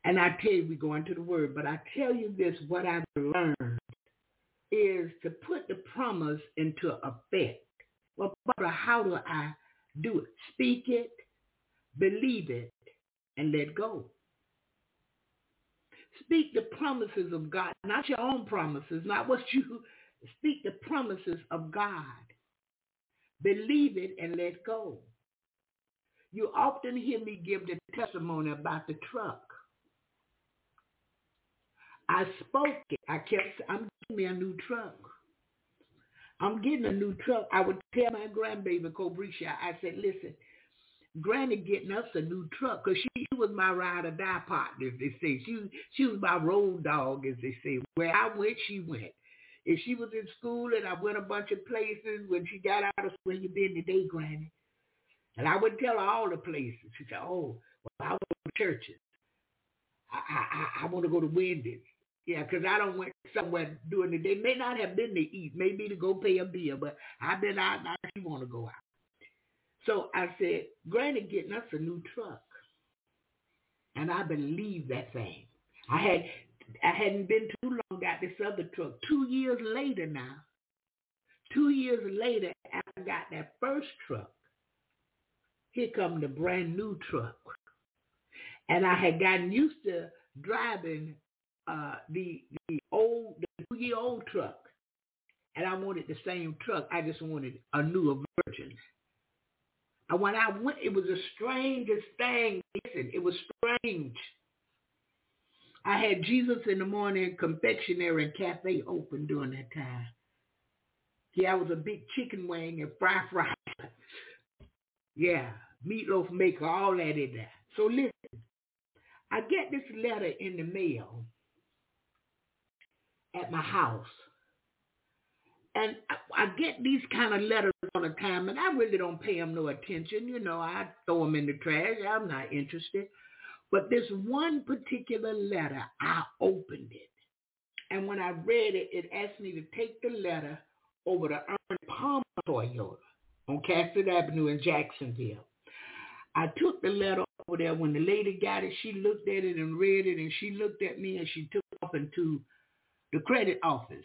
[SPEAKER 1] And I tell you, we go into the word, but I tell you this, what I've learned is to put the promise into effect. Well, Barbara, how do I do it? Speak it, believe it, and let go. Speak the promises of God, not your own promises, not what you speak, the promises of God. Believe it and let go. You often hear me give the testimony about the truck. I spoke it. I kept, I'm getting me a new truck. I'm getting a new truck. I would tell my grandbaby, Cobrisha, I said, listen, Granny getting us a new truck because she was my ride or die partner, as they say. She, she was my road dog, as they say. Where I went, she went. If she was in school and I went a bunch of places, when she got out of school, where you been today, Granny? And I would tell her all the places. She said, oh, well, I want to go to churches. I, I, I want to go to Wendy's. Yeah, because I don't went somewhere during the day. May not have been to eat, maybe to go pay a bill, but I've been out now. She want to go out. So I said, Granny getting us a new truck. And I believe that thing. I had, I hadn't been too long, got this other truck. Two years later now, two years later, after I got that first truck, here come the brand new truck. And I had gotten used to driving uh, the the old, the two-year-old truck. And I wanted the same truck. I just wanted a newer version. And when I went, it was the strangest thing. Listen, it was strange. I had Jesus in the Morning confectionery and cafe open during that time. Yeah, I was a big chicken wing and fry fry. Yeah, meatloaf maker, all that in there. So listen, I get this letter in the mail at my house. And I, I get these kind of letters all the time, and I really don't pay them no attention. You know, I throw them in the trash. I'm not interested. But this one particular letter, I opened it. And when I read it, it asked me to take the letter over to Ern Palmer Toyota on Castle Avenue in Jacksonville. I took the letter over there. When the lady got it, she looked at it and read it, and she looked at me, and she took it up into the credit office.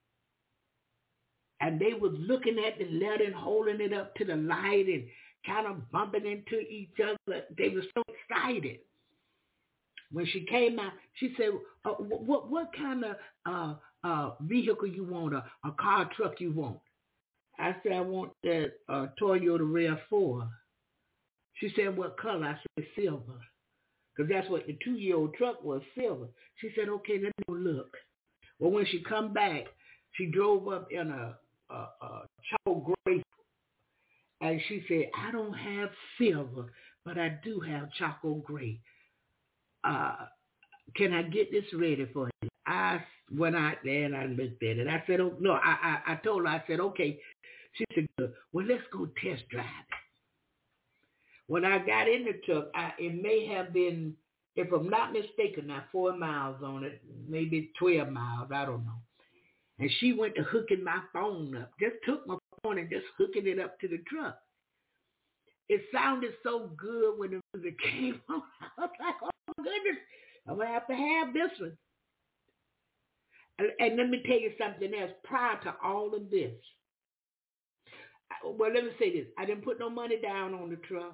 [SPEAKER 1] And they was looking at the letter and holding it up to the light and kind of bumping into each other. They were so excited. When she came out, she said, uh, what what kind of uh, uh, vehicle you want, a, a car, truck you want? I said, I want that uh, Toyota RAV four. She said, what color? I said, silver. Because that's what the two-year-old truck was, silver. She said, okay, let me go look. Well, when she come back, she drove up in a, a, a charcoal gray. And she said, I don't have silver, but I do have charcoal gray. Uh, can I get this ready for you? I went out there and I looked at it. I said, oh, no, I, I, I told her, I said, okay. She said, well, let's go test drive it. When I got in the truck, I, it may have been, if I'm not mistaken, now four miles on it, maybe twelve miles, I don't know. And she went to hooking my phone up, just took my phone and just hooking it up to the truck. It sounded so good when the music came on. I was like, oh my goodness, I'm going to have to have this one. And, and let me tell you something else. Prior to all of this, well, let me say this. I didn't put no money down on the truck.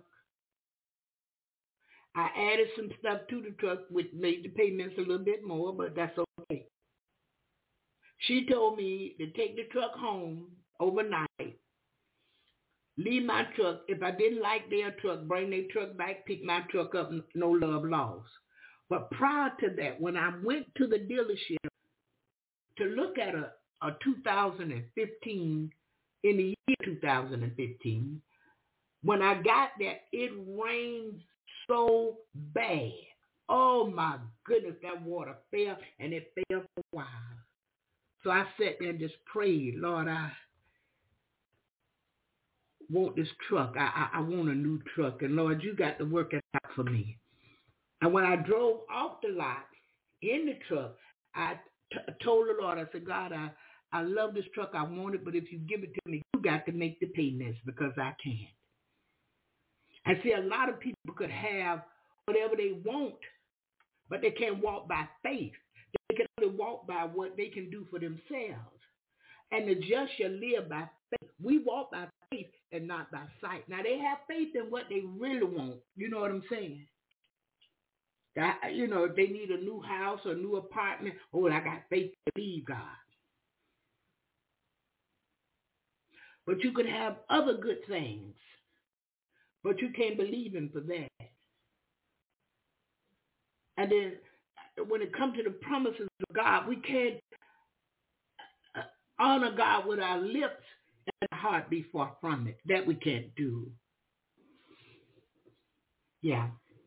[SPEAKER 1] I added some stuff to the truck, which made the payments a little bit more, but that's okay. She told me to take the truck home overnight, leave my truck. If I didn't like their truck, bring their truck back, pick my truck up, no love lost. But prior to that, when I went to the dealership to look at a, a two thousand fifteen, in the year two thousand fifteen, when I got there, it rained so bad. Oh my goodness, that water fell, and it fell for a while. So I sat there and just prayed, Lord, I want this truck. I, I, I want a new truck. And Lord, you got to work it out for me. And when I drove off the lot in the truck, I t- told the Lord, I said, God, I, I love this truck. I want it, but if you give it to me, you got to make the payments because I can't. I see a lot of people could have whatever they want, but they can't walk by faith. They can only walk by what they can do for themselves. And the just shall live by faith. We walk by faith and not by sight. Now, they have faith in what they really want. You know what I'm saying? That, you know, if they need a new house or a new apartment, oh, I got faith to believe God. But you could have other good things, but you can't believe him for that. And then when it comes to the promises of God, we can't honor God with our lips and our heart be far from it. That we can't do. Yeah.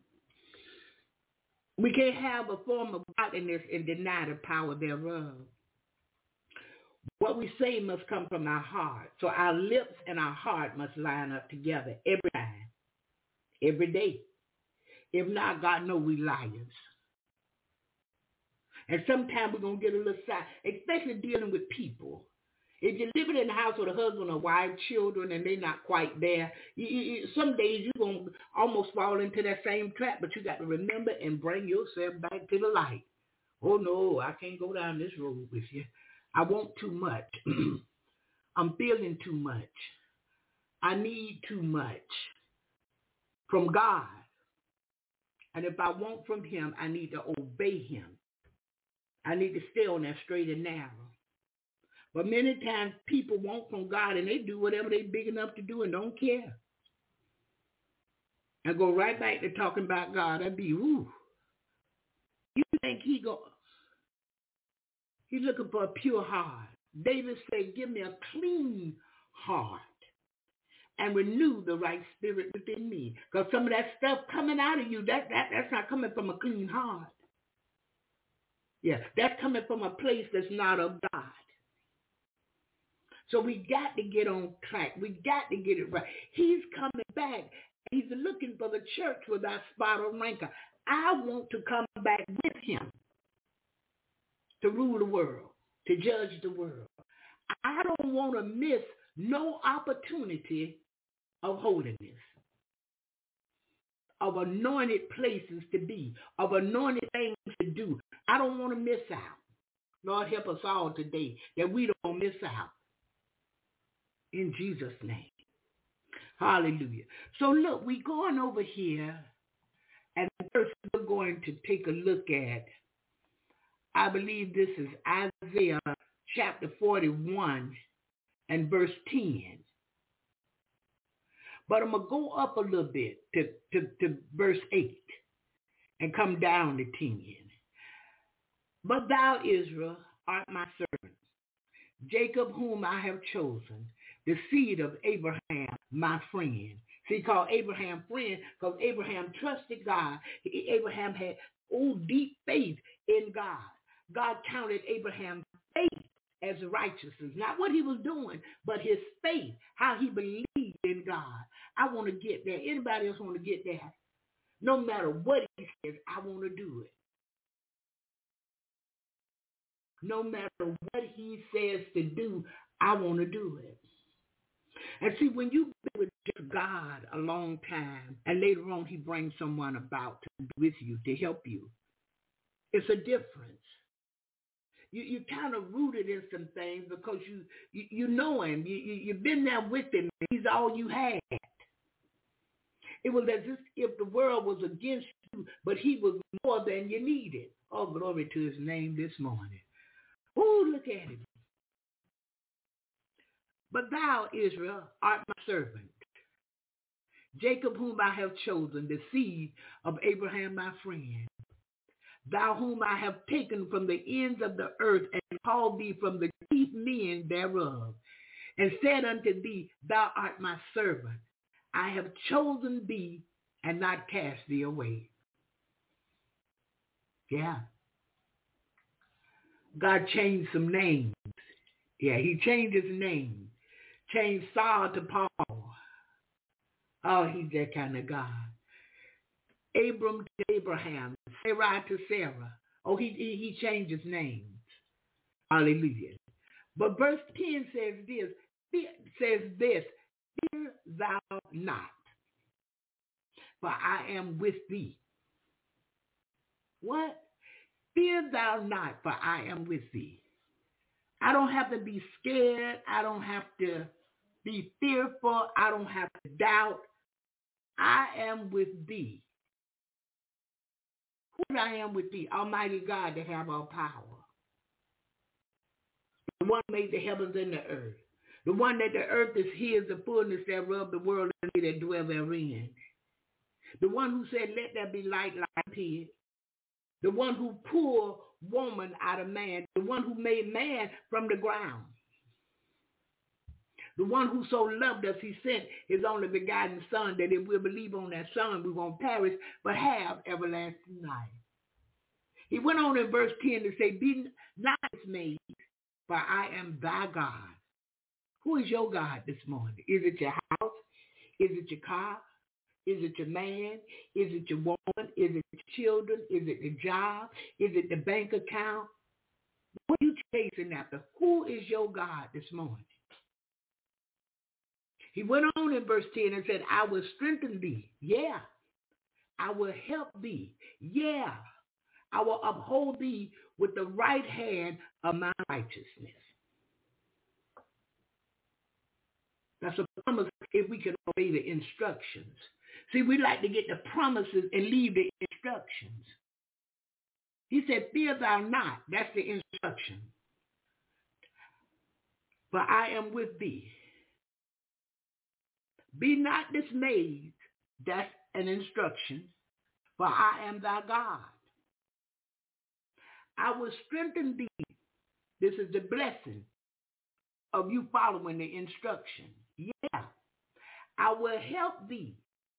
[SPEAKER 1] We can't have a form of godliness and deny the power thereof. What we say must come from our heart. So our lips and our heart must line up together every time, every day. If not, God knows we liars. And sometimes we're going to get a little side, especially dealing with people. If you're living in a house with a husband or wife, children, and they're not quite there, you, you, some days you're going to almost fall into that same trap, but you got to remember and bring yourself back to the light. Oh, no, I can't go down this road with you. I want too much. I'm feeling too much. I need too much from God. And if I want from him, I need to obey him. I need to stay on that straight and narrow. But many times people want from God and they do whatever they're big enough to do and don't care. And go right back to talking about God. I'd be, ooh. You think he go? He's looking for a pure heart. David said, give me a clean heart and renew the right spirit within me. Because some of that stuff coming out of you, that, that that's not coming from a clean heart. Yeah, that's coming from a place that's not of God. So we got to get on track. We got to get it right. He's coming back. He's looking for the church without spot or wrinkle. I want to come back with him to rule the world, to judge the world. I don't want to miss no opportunity of holiness, of anointed places to be, of anointed things to do. I don't want to miss out. Lord, help us all today that we don't miss out. In Jesus' name. Hallelujah. So look, we're going over here, and first we're going to take a look at, I believe this is Isaiah chapter forty-one and verse ten. But I'm going to go up a little bit to, to, to verse eight and come down to ten. But thou, Israel, art my servant, Jacob whom I have chosen, the seed of Abraham, my friend. See, he called Abraham friend because Abraham trusted God. Abraham had oh, deep faith in God. God counted Abraham's faith as righteousness. Not what he was doing, but his faith, how he believed in God. I want to get there. Anybody else want to get there? No matter what he says, I want to do it. No matter what he says to do, I want to do it. And see, when you've been with God a long time, and later on he brings someone about to be with you, to help you, it's a difference. You you kind of rooted in some things because you you, you know him. You, you, you've been there with him. He's all you had. It was as if the world was against you, but he was more than you needed. Oh, glory to his name this morning. Oh, look at him. But thou, Israel, art my servant, Jacob whom I have chosen, the seed of Abraham my friend. Thou whom I have taken from the ends of the earth and called thee from the chief men thereof, and said unto thee, thou art my servant. I have chosen thee and not cast thee away. Yeah. God changed some names. Yeah, he changed his name. Changed Saul to Paul. Oh, he's that kind of God. Abram to Abraham. Sarai to Sarah. Oh, he, he, he changed his names. Hallelujah. But verse ten says this, says this, fear thou not, for I am with thee. What? Fear thou not, for I am with thee. I don't have to be scared. I don't have to be fearful. I don't have to doubt. I am with thee. Who I am with thee? Almighty God that have all power. The one made the heavens and the earth. The one that the earth is his, the fullness thereof, the world and they that dwell therein. The one who said, let there be light, light appeared. The one who pulled woman out of man. The one who made man from the ground. The one who so loved us, he sent his only begotten son, that if we believe on that son, we won't perish, but have everlasting life. He went on in verse ten to say, be not dismayed, for I am thy God. Who is your God this morning? Is it your house? Is it your car? Is it your man? Is it your woman? Is it your children? Is it the job? Is it the bank account? What are you chasing after? Who is your God this morning? He went on in verse ten and said, I will strengthen thee. Yeah. I will help thee. Yeah. I will uphold thee with the right hand of my righteousness. That's a promise if we can obey the instructions. See, we like to get the promises and leave the instructions. He said, fear thou not. That's the instruction. For I am with thee. Be not dismayed. That's an instruction. For I am thy God. I will strengthen thee. This is the blessing of you following the instruction. Yeah. I will help thee.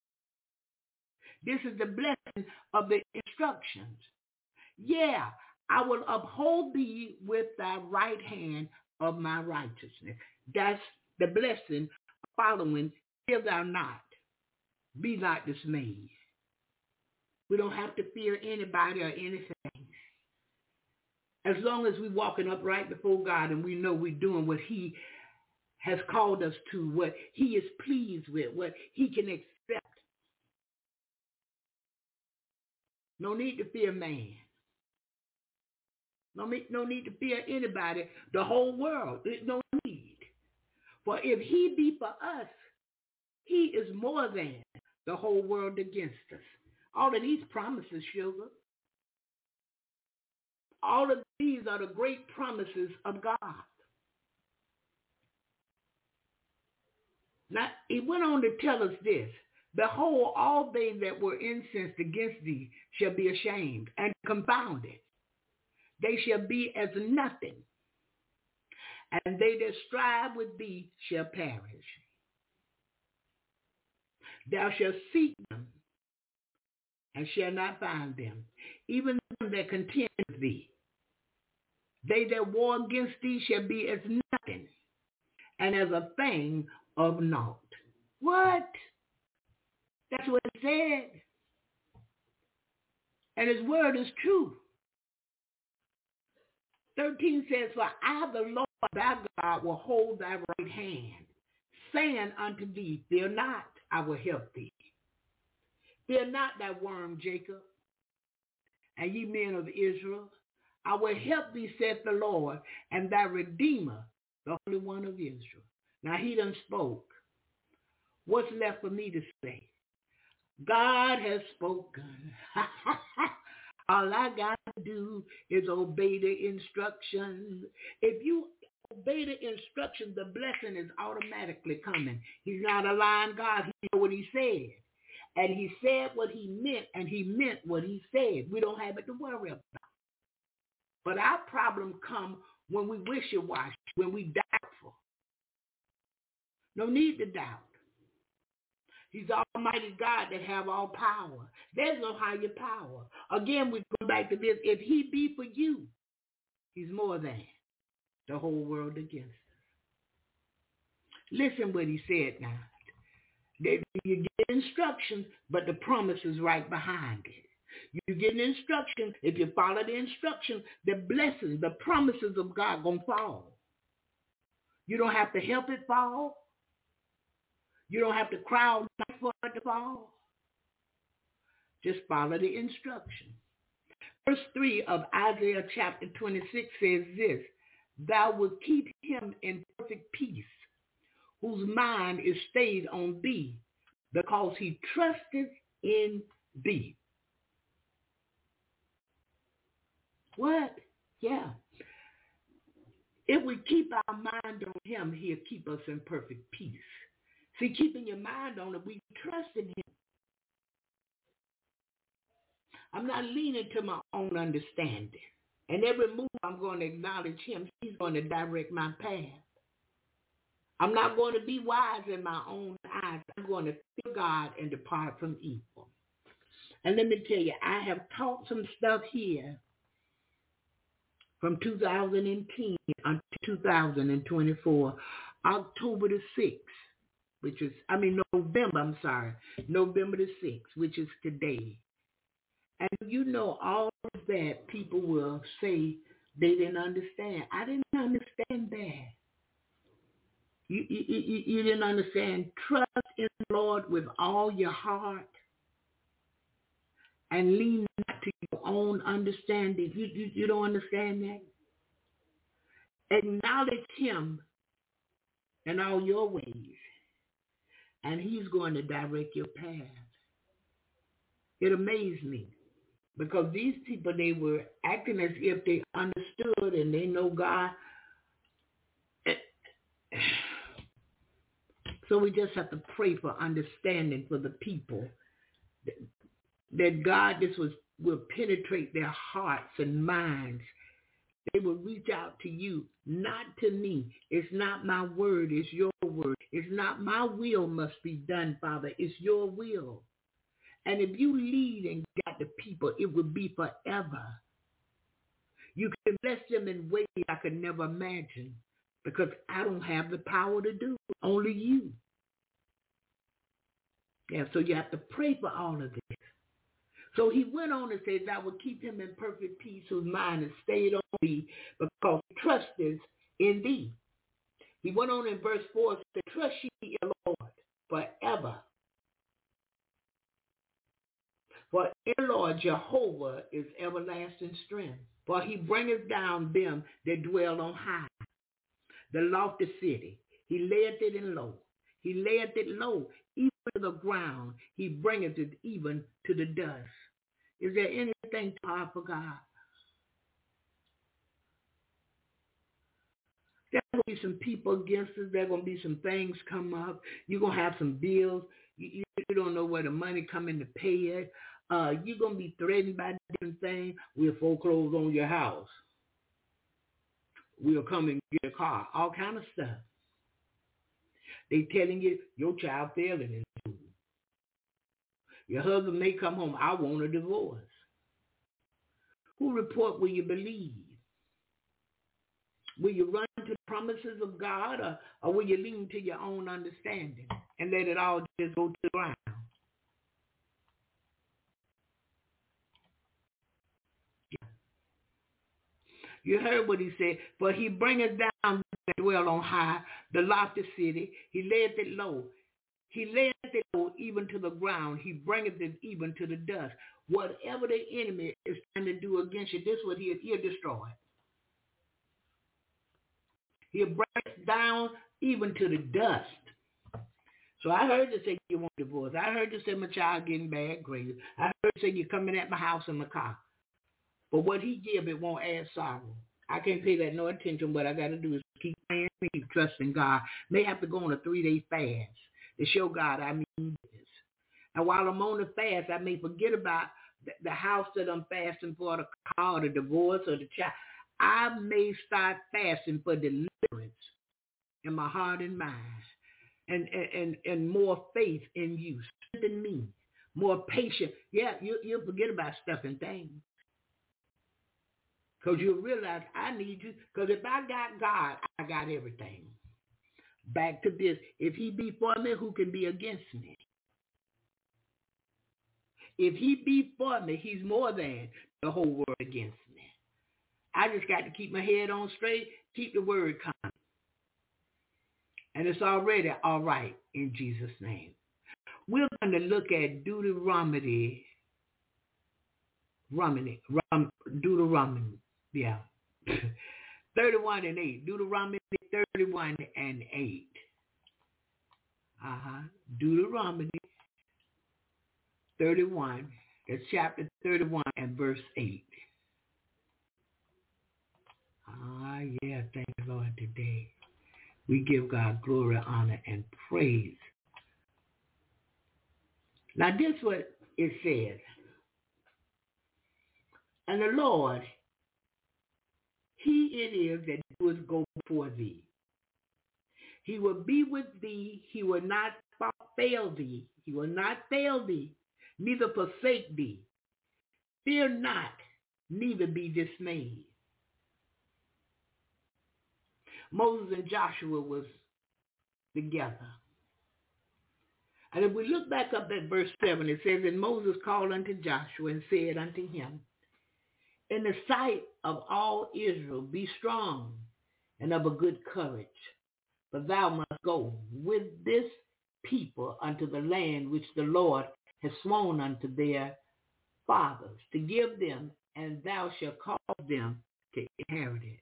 [SPEAKER 1] This is the blessing of the instructions. Yeah. I will uphold thee with thy right hand of my righteousness. That's the blessing of following. Fear thou not. Be not dismayed. We don't have to fear anybody or anything. As long as we're walking upright before God and we know we're doing what he has called us to, what he is pleased with, what he can accept. No need to fear man. No, no need to fear anybody, the whole world. There's no need. For if he be for us, he is more than the whole world against us. All of these promises, sugar. All of these are the great promises of God. Now, he went on to tell us this. Behold, all they that were incensed against thee shall be ashamed and confounded. They shall be as nothing. And they that strive with thee shall perish. Thou shalt seek them and shall not find them, even them that contend with thee. They that war against thee shall be as nothing, and as a thing of naught. What? That's what it said. And his word is true. thirteen says, for I, the Lord thy God, will hold thy right hand, saying unto thee, fear not, I will help thee. Fear not thy worm, Jacob, and ye men of Israel. I will help thee, saith the Lord, and thy Redeemer, the Holy One of Israel. Now he done spoke. What's left for me to say? God has spoken. All I got to do is obey the instructions. If you obey the instructions, the blessing is automatically coming. He's not a lying God. He knew what he said. And he said what he meant, and he meant what he said. We don't have it to worry about. But our problem comes when we wishy-washy, when we doubtful. No need to doubt. He's Almighty God that have all power. There's no higher power. Again, we go back to this. If he be for you, he's more than the whole world against us. Listen what he said now. You get instruction, but the promise is right behind it. You get an instruction. If you follow the instruction, the blessings, the promises of God going to fall. You don't have to help it fall. You don't have to cry all night for it to fall. Just follow the instruction. verse three of Isaiah chapter twenty-six says this, thou wilt keep him in perfect peace, whose mind is stayed on thee, because he trusteth in thee. What? Yeah. If we keep our mind on him, he'll keep us in perfect peace. See, keeping your mind on it, we trust in him. I'm not leaning to my own understanding. And every move I'm going to acknowledge him. He's going to direct my path. I'm not going to be wise in my own eyes. I'm going to fear God and depart from evil. And let me tell you, I have taught some stuff here from two thousand ten until two thousand twenty-four, October the sixth, which is, I mean, November, I'm sorry, November the sixth, which is today. And you know, all of that people will say they didn't understand. I didn't understand that. You, you, you, you didn't understand. Trust in the Lord with all your heart and lean not to your own understanding. You, you, you don't understand that? Acknowledge him in all your ways, and he's going to direct your path. It amazed me because these people, they were acting as if they understood and they know God. So we just have to pray for understanding for the people, that God this was will penetrate their hearts and minds. They will reach out to you, not to me. It's not my word, it's your word. It's not my will must be done, Father. It's your will. And if you lead and guide the people, it will be forever. You can bless them in ways I could never imagine because I don't have the power to do it. Only you. Yeah, so you have to pray for all of this. So he went on and said, thou will keep him in perfect peace whose mind is stayed on thee because he trusteth in thee. He went on in verse four and said, trust ye in the Lord forever. For in Lord Jehovah is everlasting strength. For he bringeth down them that dwell on high, the lofty city. He layeth it in low. He layeth it low, even to the ground. He bringeth it even to the dust. Is there anything too hard for God? There's going to be some people against us. There's going to be some things come up. You're going to have some bills. You, you don't know where the money coming to pay it. Uh, you're going to be threatened by different things. We'll foreclose on your house. We'll come and get a car. All kind of stuff. They telling you your child failing in school. Your husband may come home, I want a divorce. Who report will you believe? Will you run to the promises of God, or, or will you lean to your own understanding and let it all just go to the ground? You heard what he said. For he bringeth down that dwell on high, the lofty city. He layeth it low. He layeth it low even to the ground. He bringeth it even to the dust. Whatever the enemy is trying to do against you, this is what he'll, he'll destroy. He'll bring it down even to the dust. So I heard you say you want a divorce. I heard you say my child getting bad grades. I heard you say you're coming at my house in my car. But what he give, it won't add sorrow. I can't pay that no attention. What I got to do is keep praying, keep trusting God. May have to go on a three-day fast to show God I mean this. And while I'm on the fast, I may forget about the, the house that I'm fasting for, the car, or the divorce, or the child. I may start fasting for deliverance in my heart and mind, and and and, and more faith in you, strengthen me, more patience. Yeah, you, you'll forget about stuff and things. Because you'll realize I need you. Because if I got God, I got everything. Back to this. If he be for me, who can be against me? If he be for me, he's more than the whole world against me. I just got to keep my head on straight, keep the word coming. And it's already all right in Jesus' name. We're going to look at Deuteronomy, Romany, Rom, Deuteronomy, yeah. thirty-one and eight. Deuteronomy thirty-one and eight. Uh-huh. Deuteronomy thirty-one. That's chapter thirty-one and verse eight. Ah, yeah, thank you, Lord, today. We give God glory, honor, and praise. Now, this is what it says. And the Lord, he it is that doeth go before thee. He will be with thee. He will not fail thee. He will not fail thee, neither forsake thee. Fear not, neither be dismayed. Moses and Joshua was together. And if we look back up at verse seven, it says, and Moses called unto Joshua and said unto him, in the sight of all Israel, be strong and of a good courage, for thou must go with this people unto the land which the Lord has sworn unto their fathers to give them, and thou shalt cause them to inherit it.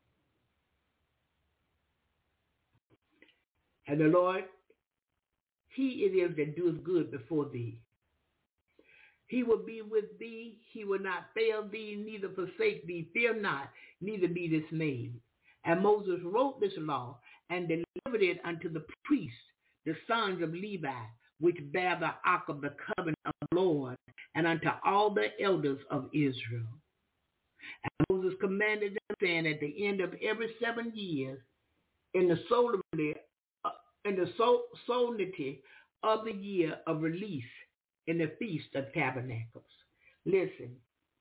[SPEAKER 1] And the Lord, he it is that doeth good before thee. He will be with thee. He will not fail thee, neither forsake thee. Fear not, neither be dismayed. And Moses wrote this law and delivered it unto the priests, the sons of Levi, which bear the ark of the covenant of the Lord, and unto all the elders of Israel. And Moses commanded them, saying, at the end of every seven years, in the solemnity, uh, in the sol- solemnity of the year of release, in the Feast of Tabernacles. Listen,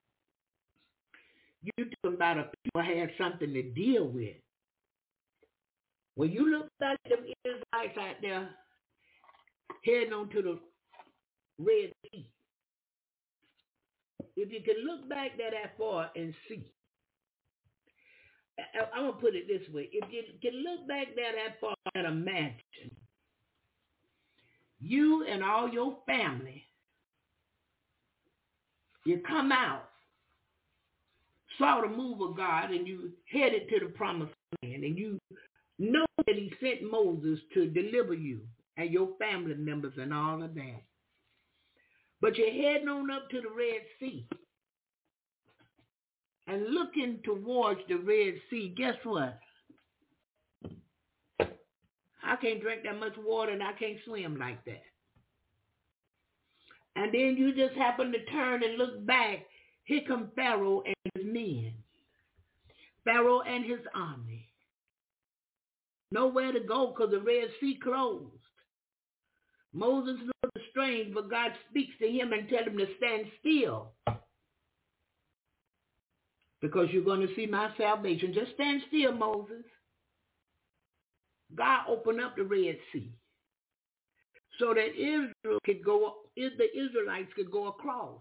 [SPEAKER 1] you talking about a people had something to deal with. When you look at the Israelites out there heading on to the Red Sea, if you can look back there that far and see, I, I'm going to put it this way. If you can look back there that far and imagine you and all your family, you come out, saw the move of God, and you headed to the promised land, and you know that he sent Moses to deliver you and your family members and all of that. But you're heading on up to the Red Sea. And looking towards the Red Sea, guess what? I can't drink that much water and I can't swim like that. And then you just happen to turn and look back. Here come Pharaoh and his men. Pharaoh and his army. Nowhere to go because the Red Sea closed. Moses looked strange, but God speaks to him and tells him to stand still. Because you're going to see my salvation. Just stand still, Moses. God opened up the Red Sea so that Israel could go, the Israelites could go across.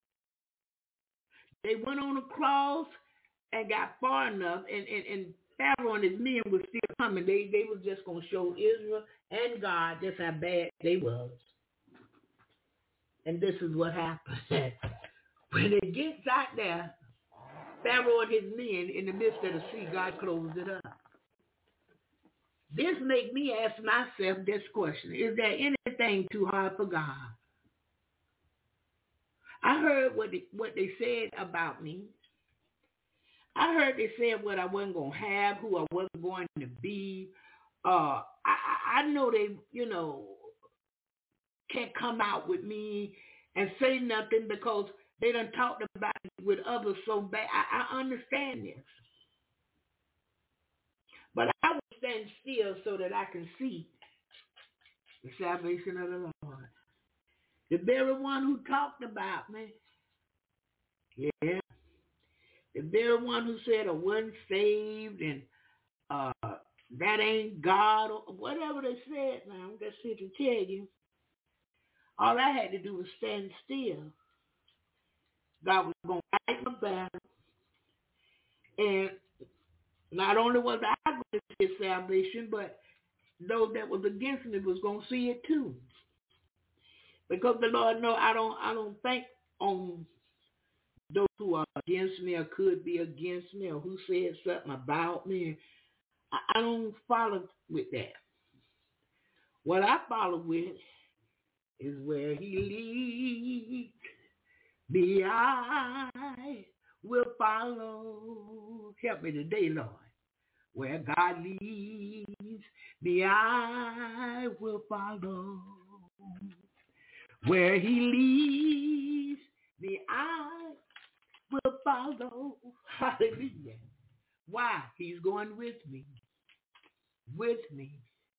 [SPEAKER 1] They went on across and got far enough, and, and, and Pharaoh and his men were still coming. They they were just going to show Israel and God just how bad they was. And this is what happened. When it gets out there, Pharaoh and his men in the midst of the sea, God closed it up. This make me ask myself this question. Is there anything too hard for God? I heard what they, what they said about me. I heard they said what I wasn't going to have, who I wasn't going to be. Uh, I, I know they, you know, can't come out with me and say nothing because they done talked about it with others so bad. I, I understand this. But I will stand still so that I can see the salvation of the Lord. The very one who talked about me. Yeah. The very one who said I wasn't saved and uh, that ain't God or whatever they said. Now, I'm just here to tell you. All I had to do was stand still. God was going to fight my battle. And not only was I going to see salvation, but those that was against me was going to see it too. Because the Lord know I don't I don't think on those who are against me or could be against me or who said something about me. I, I don't follow with that. What I follow with is where he leads me, I will follow. Help me today, Lord. Where God leads me, I will follow. Where he leads me, I will follow. Hallelujah. Why? He's going with me. With me.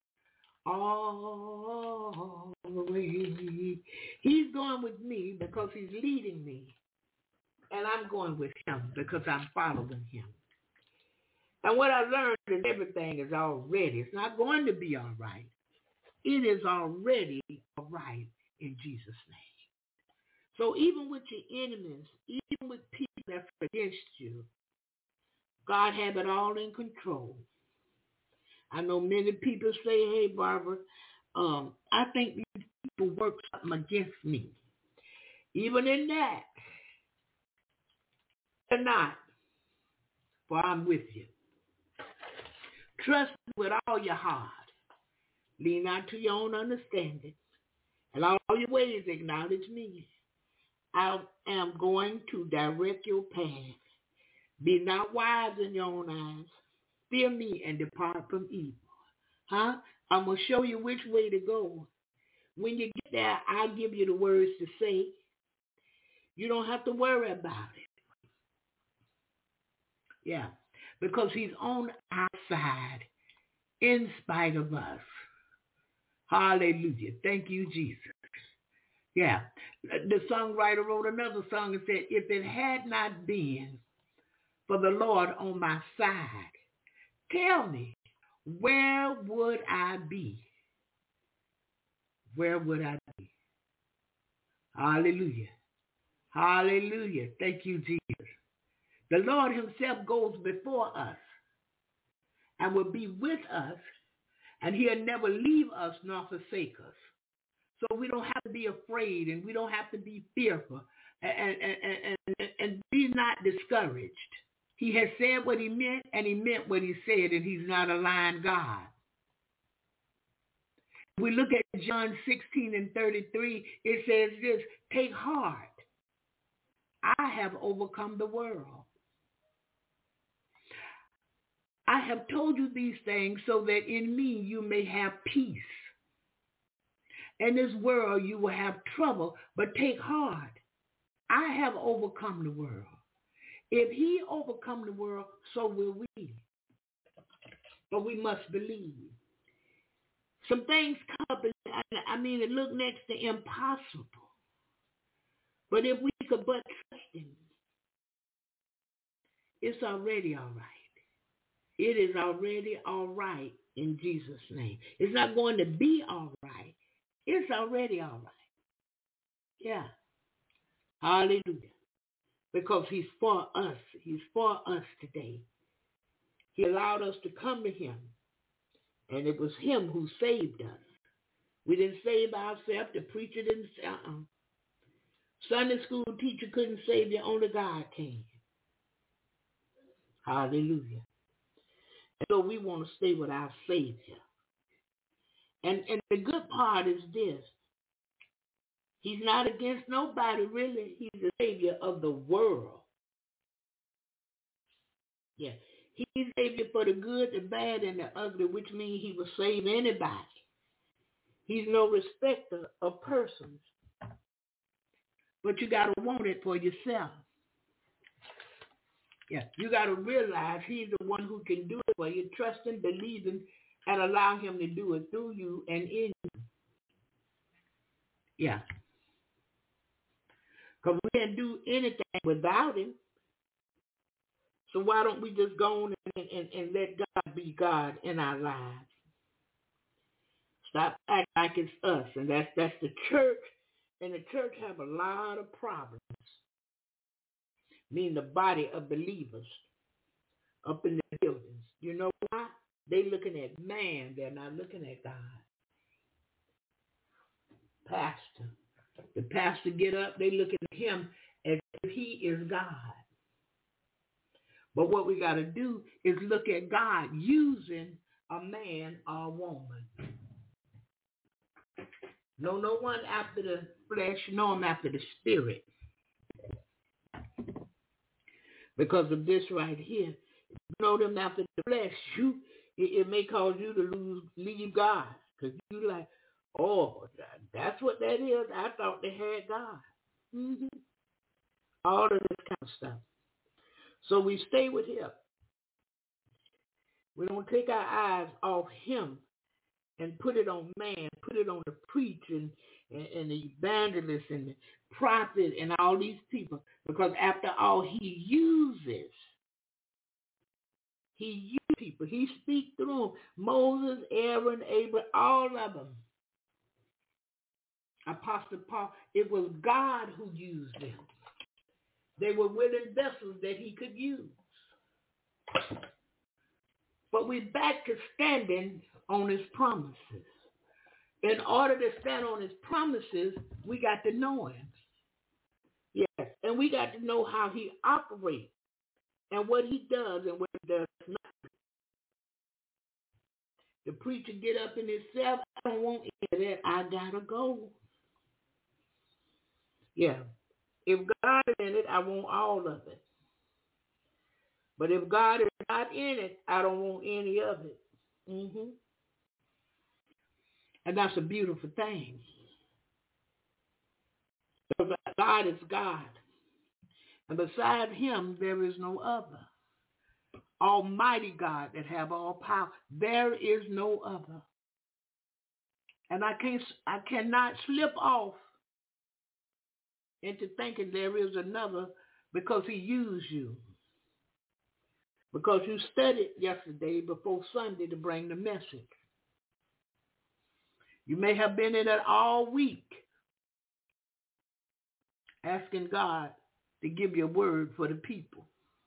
[SPEAKER 1] All the way. He's going with me because he's leading me. And I'm going with him because I'm following him. And what I learned is everything is already. It's not going to be all right. It is already all right in Jesus' name. So even with your enemies, even with people that are against you, God have it all in control. I know many people say, hey, Barbara, um, I think these people work something against me. Even in that, they're not, for I'm with you. Trust me with all your heart. Lean not to your own understanding. And all your ways acknowledge me. I am going to direct your path. Be not wise in your own eyes. Fear me and depart from evil. Huh? I'm going to show you which way to go. When you get there, I'll give you the words to say. You don't have to worry about it. Yeah, because he's on our side in spite of us. Hallelujah. Thank you, Jesus. Yeah. The songwriter wrote another song and said, if it had not been for the Lord on my side, tell me, where would I be? Where would I be? Hallelujah. Hallelujah. Thank you, Jesus. The Lord himself goes before us and will be with us, and he'll never leave us nor forsake us. So we don't have to be afraid and we don't have to be fearful and, and, and, and be not discouraged. He has said what he meant and he meant what he said, and he's not a lying God. We look at John sixteen and thirty-three, it says this, take heart. I have overcome the world. I have told you these things so that in me you may have peace. In this world you will have trouble, but take heart. I have overcome the world. If he overcome the world, so will we. But we must believe. Some things come up, and I mean, it look next to impossible. But if we could but trust him, it's already all right. It is already all right in Jesus' name. It's not going to be all right. It's already all right. Yeah. Hallelujah. Because he's for us. He's for us today. He allowed us to come to him. And it was him who saved us. We didn't save ourselves. The preacher didn't say, uh-uh. Sunday school teacher couldn't save you. Only God can. Hallelujah. And so we want to stay with our Savior. And, and the good part is this. He's not against nobody, really. He's the Savior of the world. Yeah. He's Savior for the good, the bad, and the ugly, which means he will save anybody. He's no respecter of persons. But you got to want it for yourself. Yeah, you got to realize he's the one who can do it for you. Trust him, believe him, and allow him to do it through you and in you. Yeah. Because we can't do anything without him. So why don't we just go on and, and, and let God be God in our lives? Stop acting like it's us. And that's, that's the church. And the church have a lot of problems. Meaning the body of believers up in the buildings. You know why? They looking at man. They're not looking at God. Pastor. The pastor get up. They looking at him as if he is God. But what we got to do is look at God using a man or a woman. No, no one after the flesh, no one after the spirit. Because of this right here. If you know them after the flesh, you it, it may cause you to lose, leave God. Because you like, oh, that, that's what that is. I thought they had God. Mm-hmm. All of this kind of stuff. So we stay with him. We don't take our eyes off him and put it on man, put it on the preacher and, and, and the evangelist and the prophet and all these people. Because after all, he uses. He uses people. He speaks through them. Moses, Aaron, Abraham, all of them. Apostle Paul, it was God who used them. They were willing vessels that he could use. But we're back to standing on his promises. In order to stand on his promises, we got to know him. Yes, and we got to know how he operates and what he does and what he does not. The preacher get up in himself, I don't want any of that, I gotta go. Yeah, if God is in it, I want all of it. But if God is not in it, I don't want any of it. Mm-hmm. And that's a beautiful thing. Because God is God. And beside him, there is no other. Almighty God that have all power. There is no other. And I can't, I cannot slip off into thinking there is another because he used you. Because you studied yesterday before Sunday to bring the message. You may have been in it all week asking God to give you a word for the people.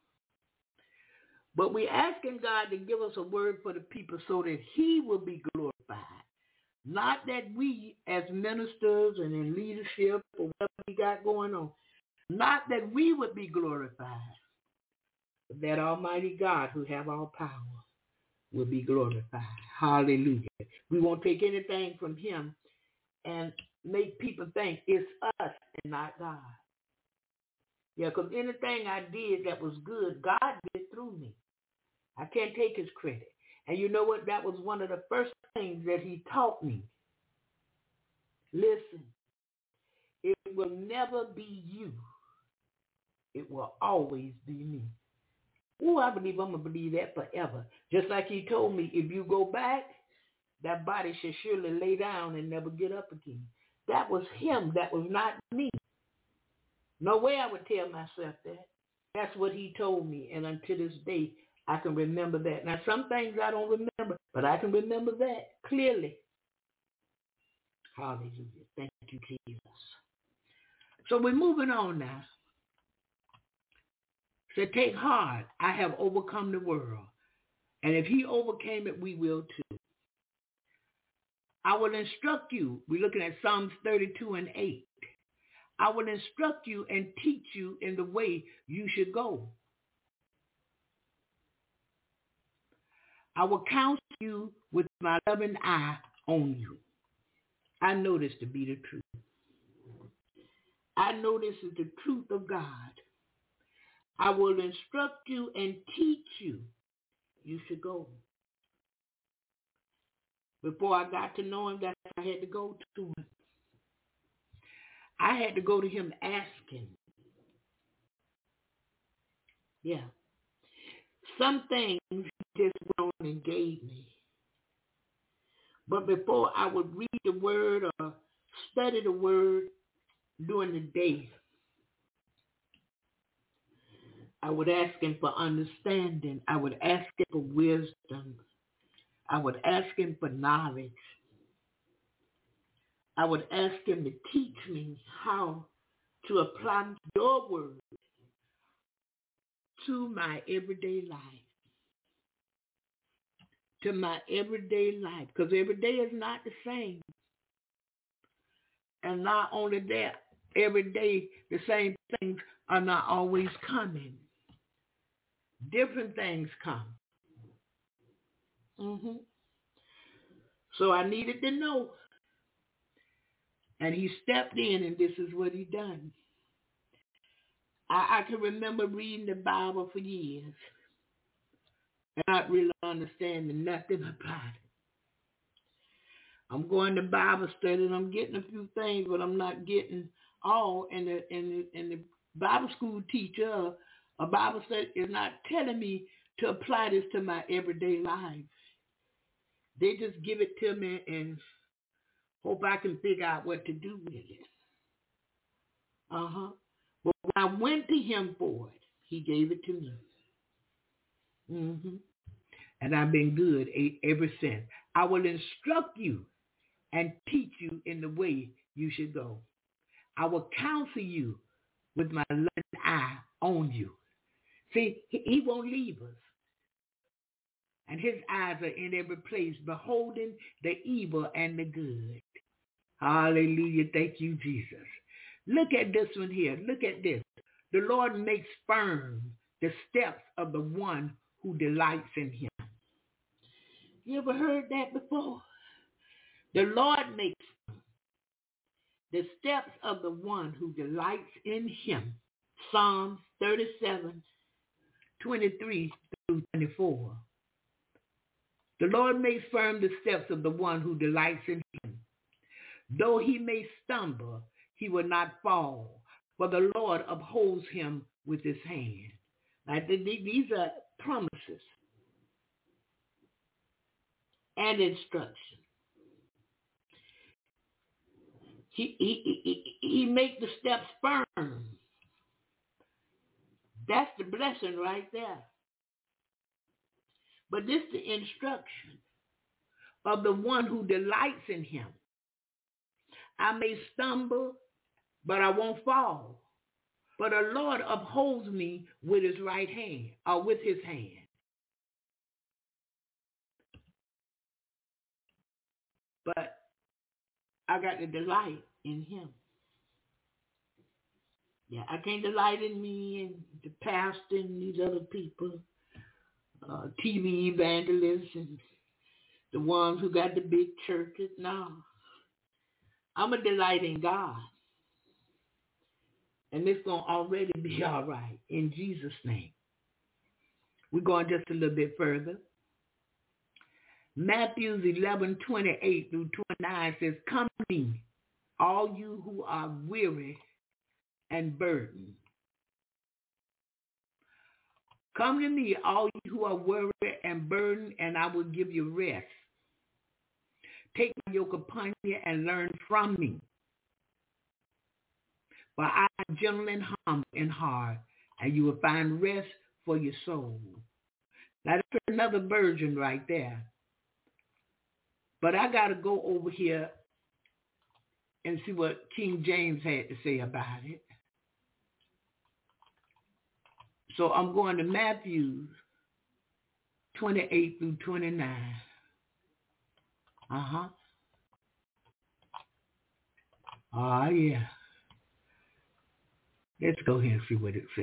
[SPEAKER 1] But we're asking God to give us a word for the people so that he will be glorified. Not that we as ministers and in leadership or whatever we got going on, not that we would be glorified, but that Almighty God who have all power will be glorified. Hallelujah. We won't take anything from him and make people think it's us and not God. Yeah, because anything I did that was good, God did through me. I can't take his credit. And you know what? That was one of the first things that he taught me. Listen, it will never be you. It will always be me. Oh, I believe I'm going to believe that forever. Just like he told me, if you go back, that body should surely lay down and never get up again. That was him. That was not me. No way I would tell myself that. That's what he told me. And until this day, I can remember that. Now, some things I don't remember, but I can remember that clearly. Hallelujah. Thank you, Jesus. So we're moving on now. So take heart. I have overcome the world. And if he overcame it, we will too. I will instruct you. We're looking at Psalms thirty-two and eight. I will instruct you and teach you in the way you should go. I will counsel you with my loving eye on you. I know this to be the truth. I know this is the truth of God. I will instruct you and teach you. You should go. Before I got to know him, that I had to go to him. I had to go to him asking. Yeah. Some things he just went on and gave me. But before I would read the word or study the word during the day, I would ask him for understanding. I would ask him for wisdom. I would ask him for knowledge. I would ask him to teach me how to apply your word to my everyday life. To my everyday life. Because every day is not the same. And not only that, Every day, the same things are not always coming. Different things come. Mm-hmm. So I needed to know. And he stepped in, and this is what he done. I, I can remember reading the Bible for years and not really understanding nothing about it. I'm going to Bible study, and I'm getting a few things, but I'm not getting all. And the, and the, and the Bible school teacher, a Bible study, is not telling me to apply this to my everyday life. They just give it to me and hope I can figure out what to do with it. Uh-huh. But when I went to him for it, he gave it to me. Mm-hmm. And I've been good ever since. I will instruct you and teach you in the way you should go. I will counsel you with my loving eye on you. See, he won't leave us. And his eyes are in every place, beholding the evil and the good. Hallelujah. Thank you, Jesus. Look at this one here. Look at this. The Lord makes firm the steps of the one who delights in him. You ever heard that before? The Lord makes the steps of the one who delights in him. Psalms thirty-seven, twenty-three through twenty-four. The Lord makes firm the steps of the one who delights in him. Though he may stumble, he will not fall, for the Lord upholds him with his hand. Now, these are promises and instructions. He, he, he, he make the steps firm. That's the blessing right there. But this is the instruction of the one who delights in him. I may stumble, but I won't fall. But the Lord upholds me with his right hand, or with his hand. But I got to delight in him. Yeah, I can't delight in me and the pastor and these other people, uh, T V evangelists and the ones who got the big churches. No. I'm a delight in God. And it's going to already be all right in Jesus' name. We're going just a little bit further. Matthew eleven, twenty-eight through twenty-nine says, "Come to me, all you who are weary and burdened. Come to me, all you who are worried and burdened, and I will give you rest. Take my yoke upon you and learn from me. For I am gentle and humble in heart, and you will find rest for your soul." Now that's another version right there. But I got to go over here and see what King James had to say about it. So I'm going to Matthew twenty-eight through twenty-nine. Uh-huh. Oh, yeah. Let's go ahead and see what it said.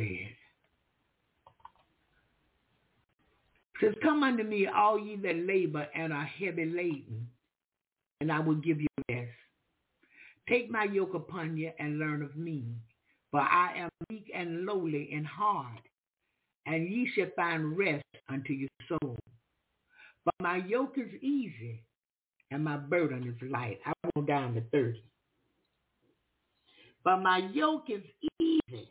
[SPEAKER 1] It says, "Come unto me, all ye that labor and are heavy laden, and I will give you rest. Take my yoke upon you and learn of me, for I am meek and lowly in heart, and ye shall find rest unto your soul. For my yoke is easy, and my burden is light." I go down to thirty. "But my yoke is easy,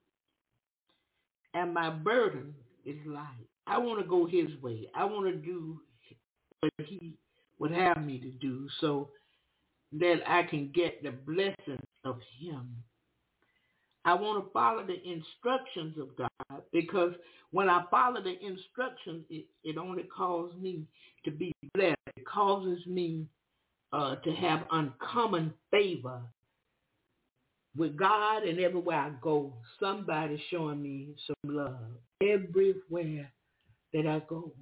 [SPEAKER 1] and my burden is light." I want to go his way. I want to do what he would have me to do so that I can get the blessing of him. I want to follow the instructions of God, because when I follow the instructions, it, it only causes me to be blessed. It causes me uh, to have uncommon favor with God, and everywhere I go, somebody's showing me some love. Everywhere that I go.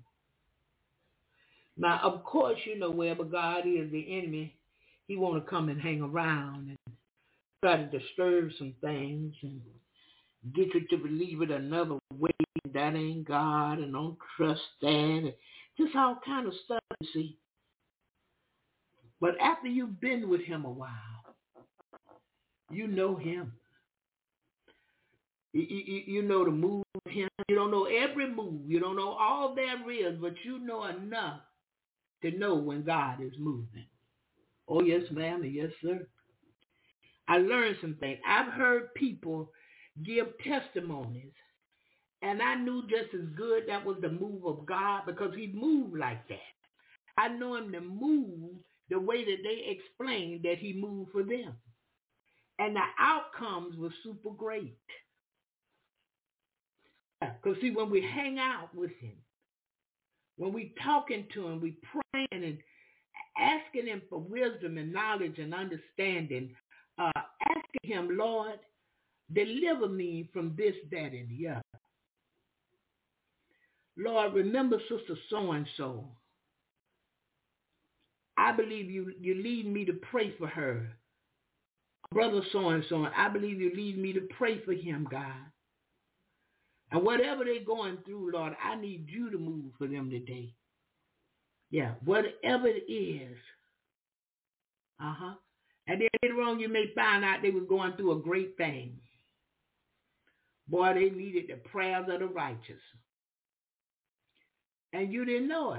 [SPEAKER 1] Now, of course, you know, wherever God is, the enemy, he want to come and hang around and try to disturb some things and get you to believe it another way. That ain't God, and don't trust that. And just all kind of stuff, you see. But after you've been with him a while, you know him. You, you, you know the move of him. You don't know every move. You don't know all there is, but you know enough to know when God is moving. Oh, yes, ma'am, and yes, sir. I learned some things. I've heard people give testimonies, and I knew just as good that was the move of God because he moved like that. I know him to move the way that they explained that he moved for them. And the outcomes were super great. Because see, when we hang out with him, when we talking to him, we praying and asking him for wisdom and knowledge and understanding, uh, asking him, Lord, deliver me from this, that, and the other. Lord, remember Sister so-and-so. I believe you, you lead me to pray for her. Brother so-and-so, I believe you lead me to pray for him, God. And whatever they're going through, Lord, I need you to move for them today. Yeah, whatever it is. Uh-huh. And then later on, you may find out they were going through a great thing. Boy, they needed the prayers of the righteous. And you didn't know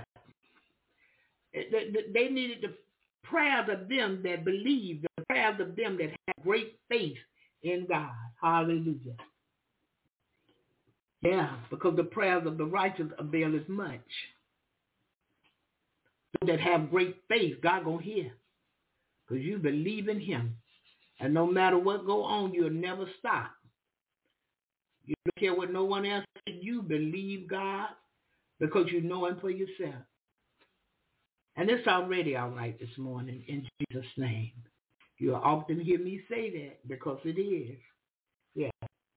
[SPEAKER 1] it. They needed the prayers of them that believed, the prayers of them that had great faith in God. Hallelujah. Yeah, because the prayers of the righteous avail as much. Those that have great faith, God gonna hear. Because you believe in him. And no matter what go on, you'll never stop. You don't care what no one else says. You believe God because you know him for yourself. And it's already all right this morning in Jesus' name. You'll often hear me say that because it is. Yeah.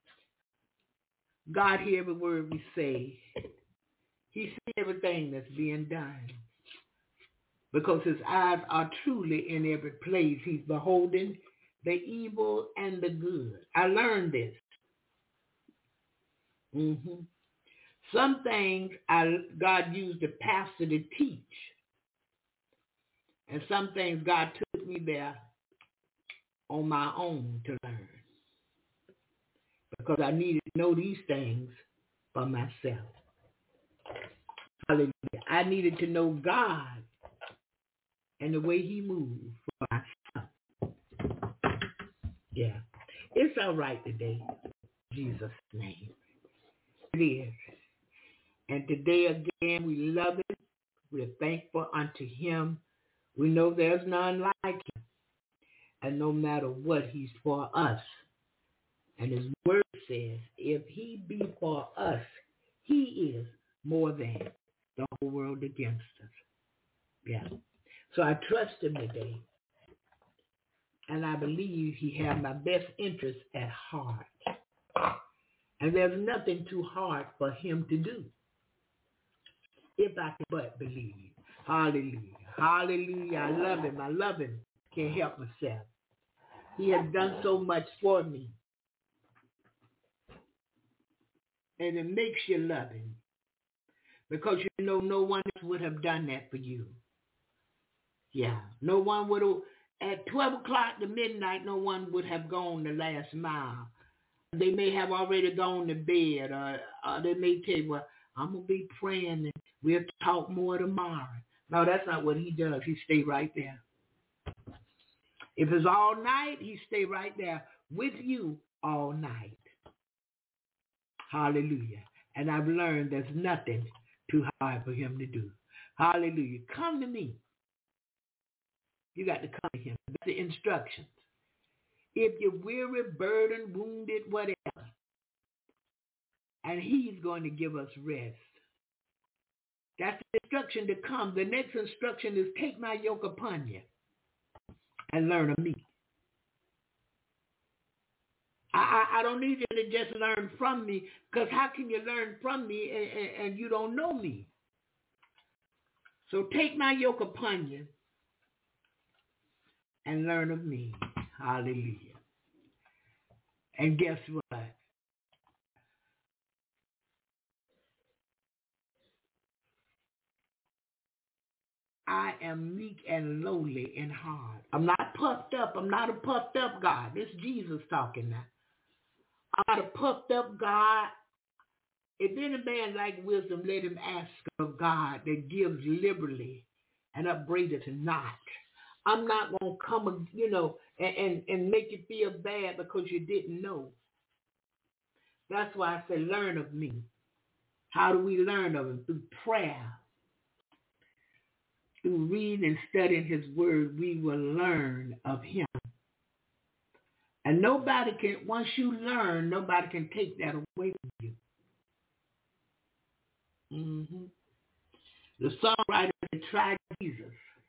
[SPEAKER 1] God hears every word we say. He sees everything that's being done. Because his eyes are truly in every place. He's beholding the evil and the good. I learned this. Mm-hmm. Some things I, God used the pastor to teach. And some things God took me there on my own to learn. Because I needed to know these things for myself. Hallelujah. I needed to know God and the way he moves for myself. Yeah. It's all right today. In Jesus' name. It is. And today again, we love him. We're thankful unto him. We know there's none like him. And no matter what, he's for us. And his word says, if he be for us, he is more than the whole world against us. Yeah. So I trust him today. And I believe he has my best interest at heart. And there's nothing too hard for him to do. If I can but believe. Hallelujah. Hallelujah. I love him. I love him. Can't help myself. He has done so much for me. And it makes you love him. Because you know no one else would have done that for you. Yeah. No one would have, at twelve o'clock to midnight, no one would have gone the last mile. They may have already gone to bed, or, or they may tell you, well, I'm going to be praying and we'll talk more tomorrow. No, that's not what he does. He stay right there. If it's all night, he stay right there with you all night. Hallelujah. And I've learned there's nothing too hard for him to do. Hallelujah. Come to me. You got to come to him. That's the instructions. If you're weary, burdened, wounded, whatever, and he's going to give us rest. That's the instruction to come. The next instruction is take my yoke upon you and learn of me. I, I, I don't need you to just learn from me, because how can you learn from me and, and, and you don't know me? So take my yoke upon you and learn of me. Hallelujah. And guess what? I am meek and lowly in heart. I'm not puffed up. I'm not a puffed up God. This is Jesus talking now. I'm not a puffed up God. If any man lack wisdom, let him ask of God that gives liberally and upbraideth not. I'm not going to come, you know, and, and, and make you feel bad because you didn't know. That's why I say learn of me. How do we learn of him? Through prayer. Through reading and studying his word, we will learn of him. And nobody can, once you learn, nobody can take that away from you. Mm-hmm. The songwriter tried Jesus.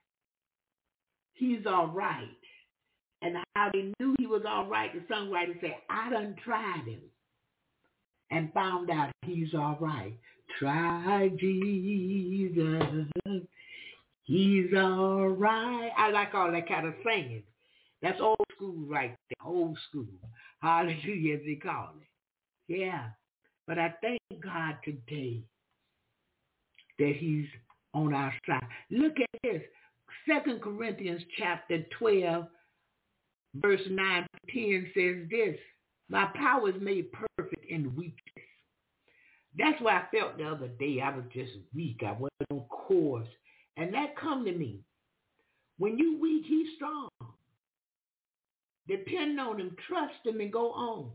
[SPEAKER 1] He's all right. And how they knew he was all right, the songwriter said, I done tried him and found out he's all right. Try Jesus. He's all right. I like all that kind of singing. That's old school right there. Old school. Hallelujah, as they call it. Yeah. But I thank God today that he's on our side. Look at this. Second Corinthians chapter twelve, verse nine to ten says this. My power is made perfect in weakness. That's why I felt the other day I was just weak. I wasn't on course. And that come to me. When you weak, he's strong. Depend on him, trust him, and go on.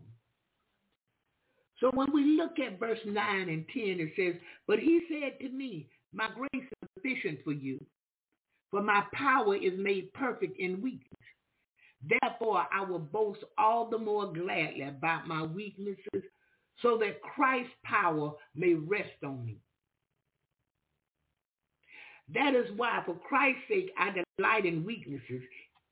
[SPEAKER 1] So when we look at verse nine and ten, it says, but he said to me, my grace is sufficient for you, for my power is made perfect in weakness. Therefore, I will boast all the more gladly about my weaknesses, so that Christ's power may rest on me. That is why, for Christ's sake, I delight in weaknesses,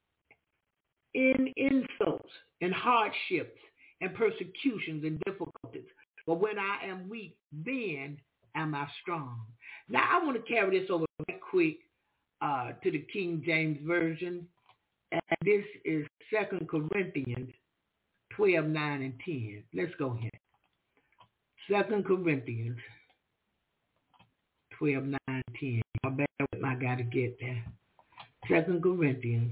[SPEAKER 1] in insults, and hardships, and persecutions, and difficulties. But when I am weak, then am I strong. Now, I want to carry this over right quick uh, to the King James Version. And this is Second Corinthians twelve, nine, and ten. Let's go here. Second Corinthians twelve, nine, and ten. Y'all bear with me, I got to get there. Second Corinthians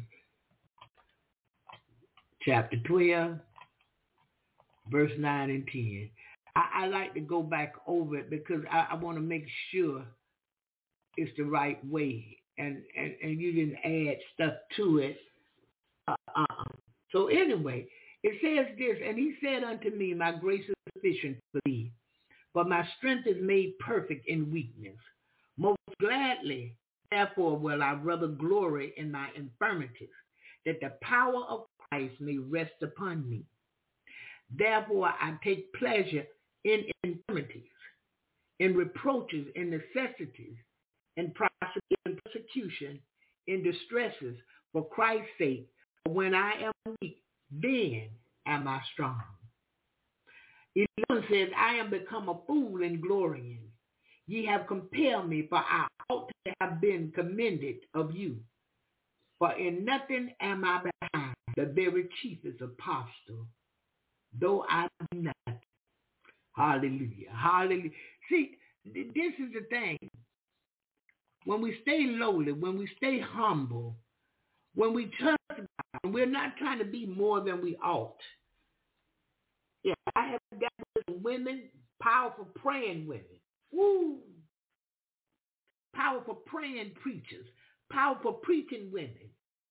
[SPEAKER 1] chapter twelve, verse nine and ten. I, I like to go back over it because I, I want to make sure it's the right way. And, and, and you didn't add stuff to it. Uh, uh, so anyway, it says this, and he said unto me, my grace is sufficient for thee, but my strength is made perfect in weakness. Most gladly, therefore, will I rather glory in my infirmities, that the power of Christ may rest upon me. Therefore, I take pleasure in infirmities, in reproaches, in necessities, in persecution, in distresses, for Christ's sake. When I am weak, then am I strong. eleven says, I am become a fool in glorying. Ye have compelled me, for I ought to have been commended of you. For in nothing am I behind the very chiefest apostle, though I be not. Hallelujah. Hallelujah. See, this is the thing. When we stay lowly, when we stay humble, when we trust God, and we're not trying to be more than we ought. Yeah, I have got with women, powerful praying women. Woo! Powerful praying preachers, powerful preaching women.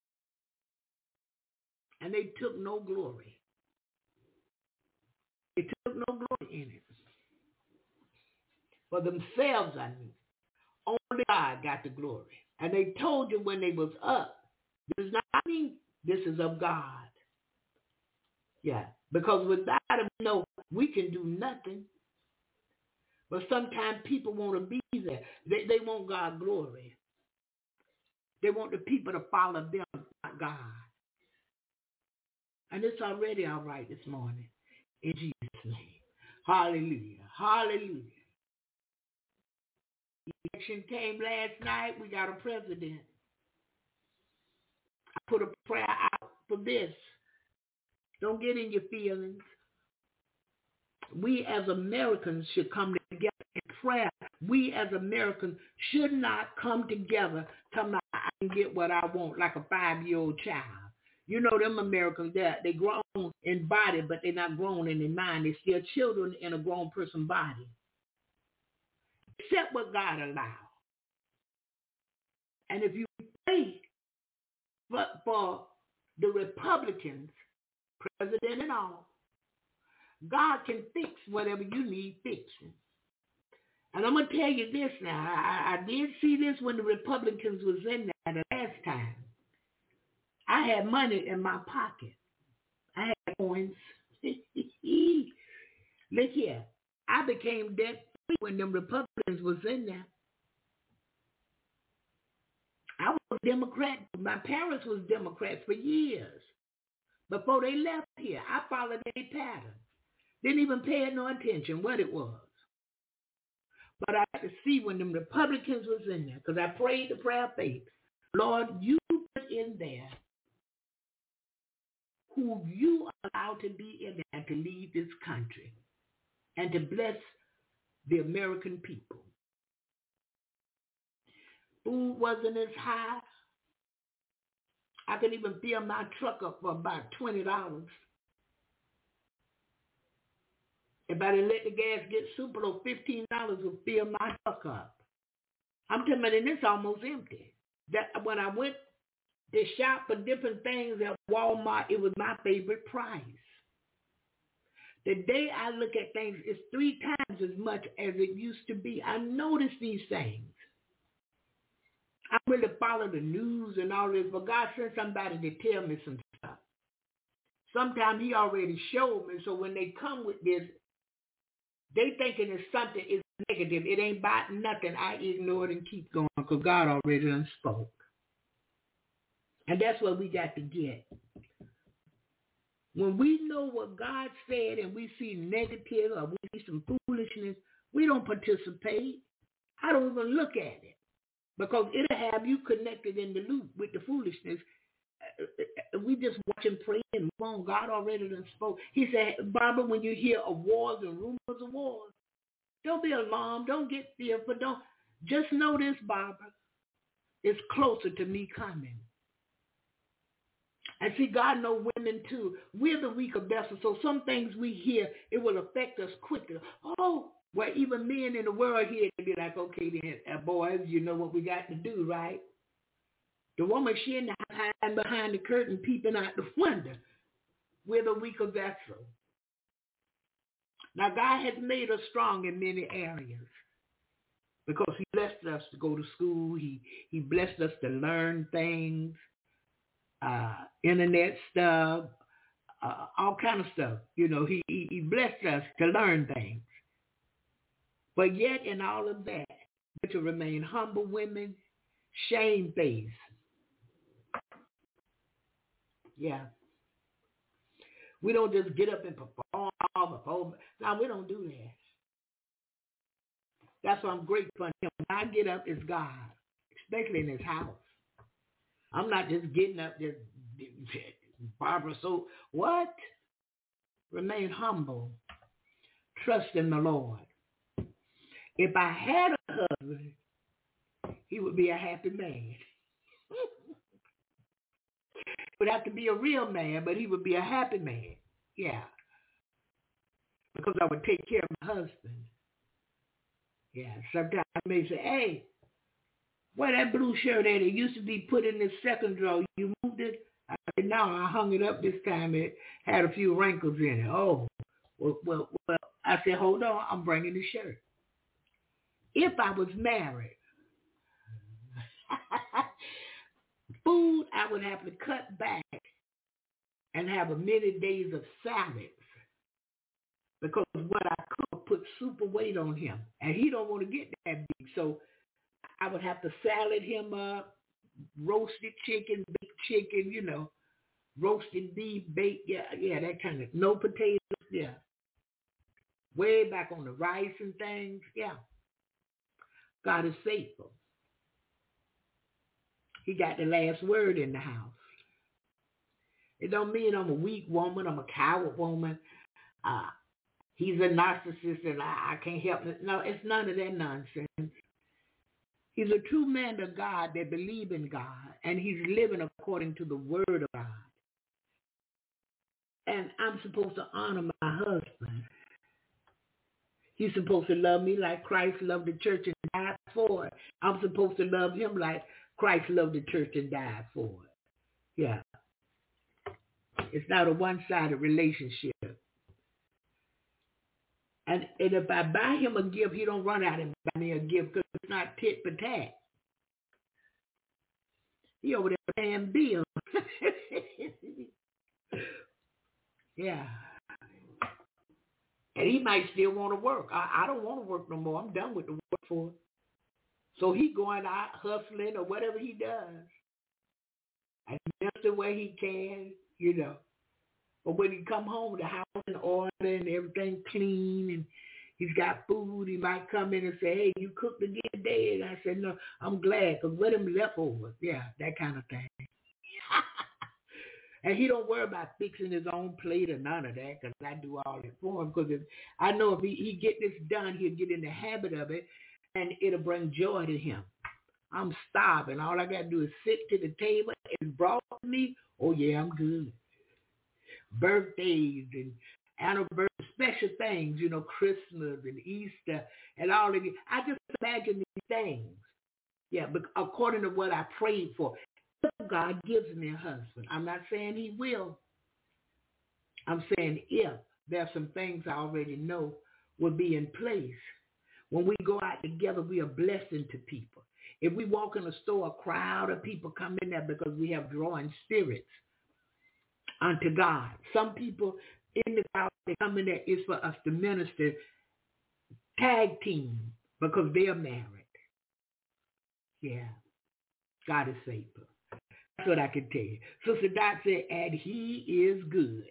[SPEAKER 1] And they took no glory. They took no glory in it. For themselves, I mean. Only God got the glory. And they told you when they was up, this is not me, this is of God. Yeah, because without him, you know, we can do nothing. But sometimes people want to be there. They, they want God's glory. They want the people to follow them, not God. And it's already all right this morning. In Jesus' name. Hallelujah. Hallelujah. Election came last night. We got a president. I put a prayer out for this. Don't get in your feelings. We as Americans should come together in prayer. We as Americans should not come together talking about I can get what I want like a five-year-old child. You know them Americans, they're, they grown in body, but they're not grown in their mind. They're still children in a grown person's body. Except what God allows. And if you pray for, for the Republicans, president and all, God can fix whatever you need fixing. And I'm going to tell you this now. I, I did see this when the Republicans was in there the last time. I had money in my pocket. I had coins. Look here. I became debt free when them Republicans was in there. I was a Democrat. My parents was Democrats for years. Before they left here, I followed their pattern. Didn't even pay no attention what it was. But I had to see when them Republicans was in there, because I prayed the prayer of faith. Lord, you put in there who you allow to be in there to lead this country and to bless the American people. Food wasn't as high. I could even fill my truck up for about twenty dollars. If I didn't let the gas get super low, fifteen dollars would fill my truck up. I'm telling you, and it's almost empty. That when I went to shop for different things at Walmart, it was my favorite price. The day I look at things, it's three times as much as it used to be. I notice these things. I really follow the news and all this, but God sent somebody to tell me some stuff. Sometimes he already showed me, so when they come with this, they thinking it's something is negative. It ain't about nothing. I ignore it and keep going because God already done spoke. And that's what we got to get. When we know what God said and we see negative or we see some foolishness, we don't participate. I don't even look at it because it'll have you connected in the loop with the foolishness. We just watch and pray and move on. God already done spoke. He said, Barbara, when you hear of wars and rumors of wars, don't be alarmed. Don't get fearful. Don't just know this, Barbara. It's closer to me coming. And see, God knows women too. We're the weaker vessel, so some things we hear, it will affect us quicker. Oh, well, even men in the world here can be like, okay, then, uh, boys, you know what we got to do, right? The woman, she in the hiding behind the curtain, peeping out the window. We're the weaker vessel. Now, God has made us strong in many areas because he blessed us to go to school. He, he blessed us to learn things. Uh, internet stuff, uh, all kind of stuff. You know, he, he, he blessed us to learn things. But yet in all of that, to remain humble women, shamefaced. Yeah. We don't just get up and perform. perform. No, we don't do that. That's why I'm grateful for him. When I get up, it's God, especially in his house. I'm not just getting up there, Barbara, so what? Remain humble. Trust in the Lord. If I had a husband, he would be a happy man. He would have to be a real man, but he would be a happy man. Yeah. Because I would take care of my husband. Yeah. Sometimes I may say, hey, where that blue shirt at? It used to be put in the second drawer. You moved it? I said, no, I hung it up this time. It had a few wrinkles in it. Oh, well, well, well. I said, hold on, I'm bringing the shirt. If I was married, food I would have to cut back and have a many days of salads because what I cook put super weight on him, and he don't want to get that big. So I would have to salad him up, roasted chicken, baked chicken, you know, roasted beef, baked, yeah, yeah, that kind of, no potatoes, yeah. Way back on the rice and things, yeah. God is faithful. He got the last word in the house. It don't mean I'm a weak woman, I'm a coward woman. Uh, he's a narcissist and I, I can't help it. No, it's none of that nonsense. He's a true man of God that believes in God, and he's living according to the word of God. And I'm supposed to honor my husband. He's supposed to love me like Christ loved the church and died for it. I'm supposed to love him like Christ loved the church and died for it. Yeah. It's not a one-sided relationship. And, and if I buy him a gift, he don't run out and buy me a gift because it's not tit for tat. He over there paying bills. Yeah. And he might still want to work. I, I don't want to work no more. I'm done with the work for it. So he going out hustling or whatever he does. And just the way he can, you know. But when he come home, the house in order and everything clean and he's got food, he might come in and say, hey, you cooked again today? And I said, no, I'm glad because what them leftovers? Yeah, that kind of thing. And he don't worry about fixing his own plate or none of that because I do all that for him. Because if, I know if he, he get this done, he'll get in the habit of it and it'll bring joy to him. I'm starving. All I got to do is sit to the table and brought to me. Oh, yeah, I'm good. Birthdays and anniversaries, special things, you know, Christmas and Easter and all of it. I just imagine these things. Yeah, but according to what I prayed for. God gives me a husband. I'm not saying he will. I'm saying if there's some things I already know will be in place. When we go out together, we are blessing to people. If we walk in a store, a crowd of people come in there because we have drawing spirits unto God. Some people in the crowd, they come in there is for us to minister, tag team, because they're married. Yeah, God is faithful. That's what I can tell you. Sister Dot said, and he is good.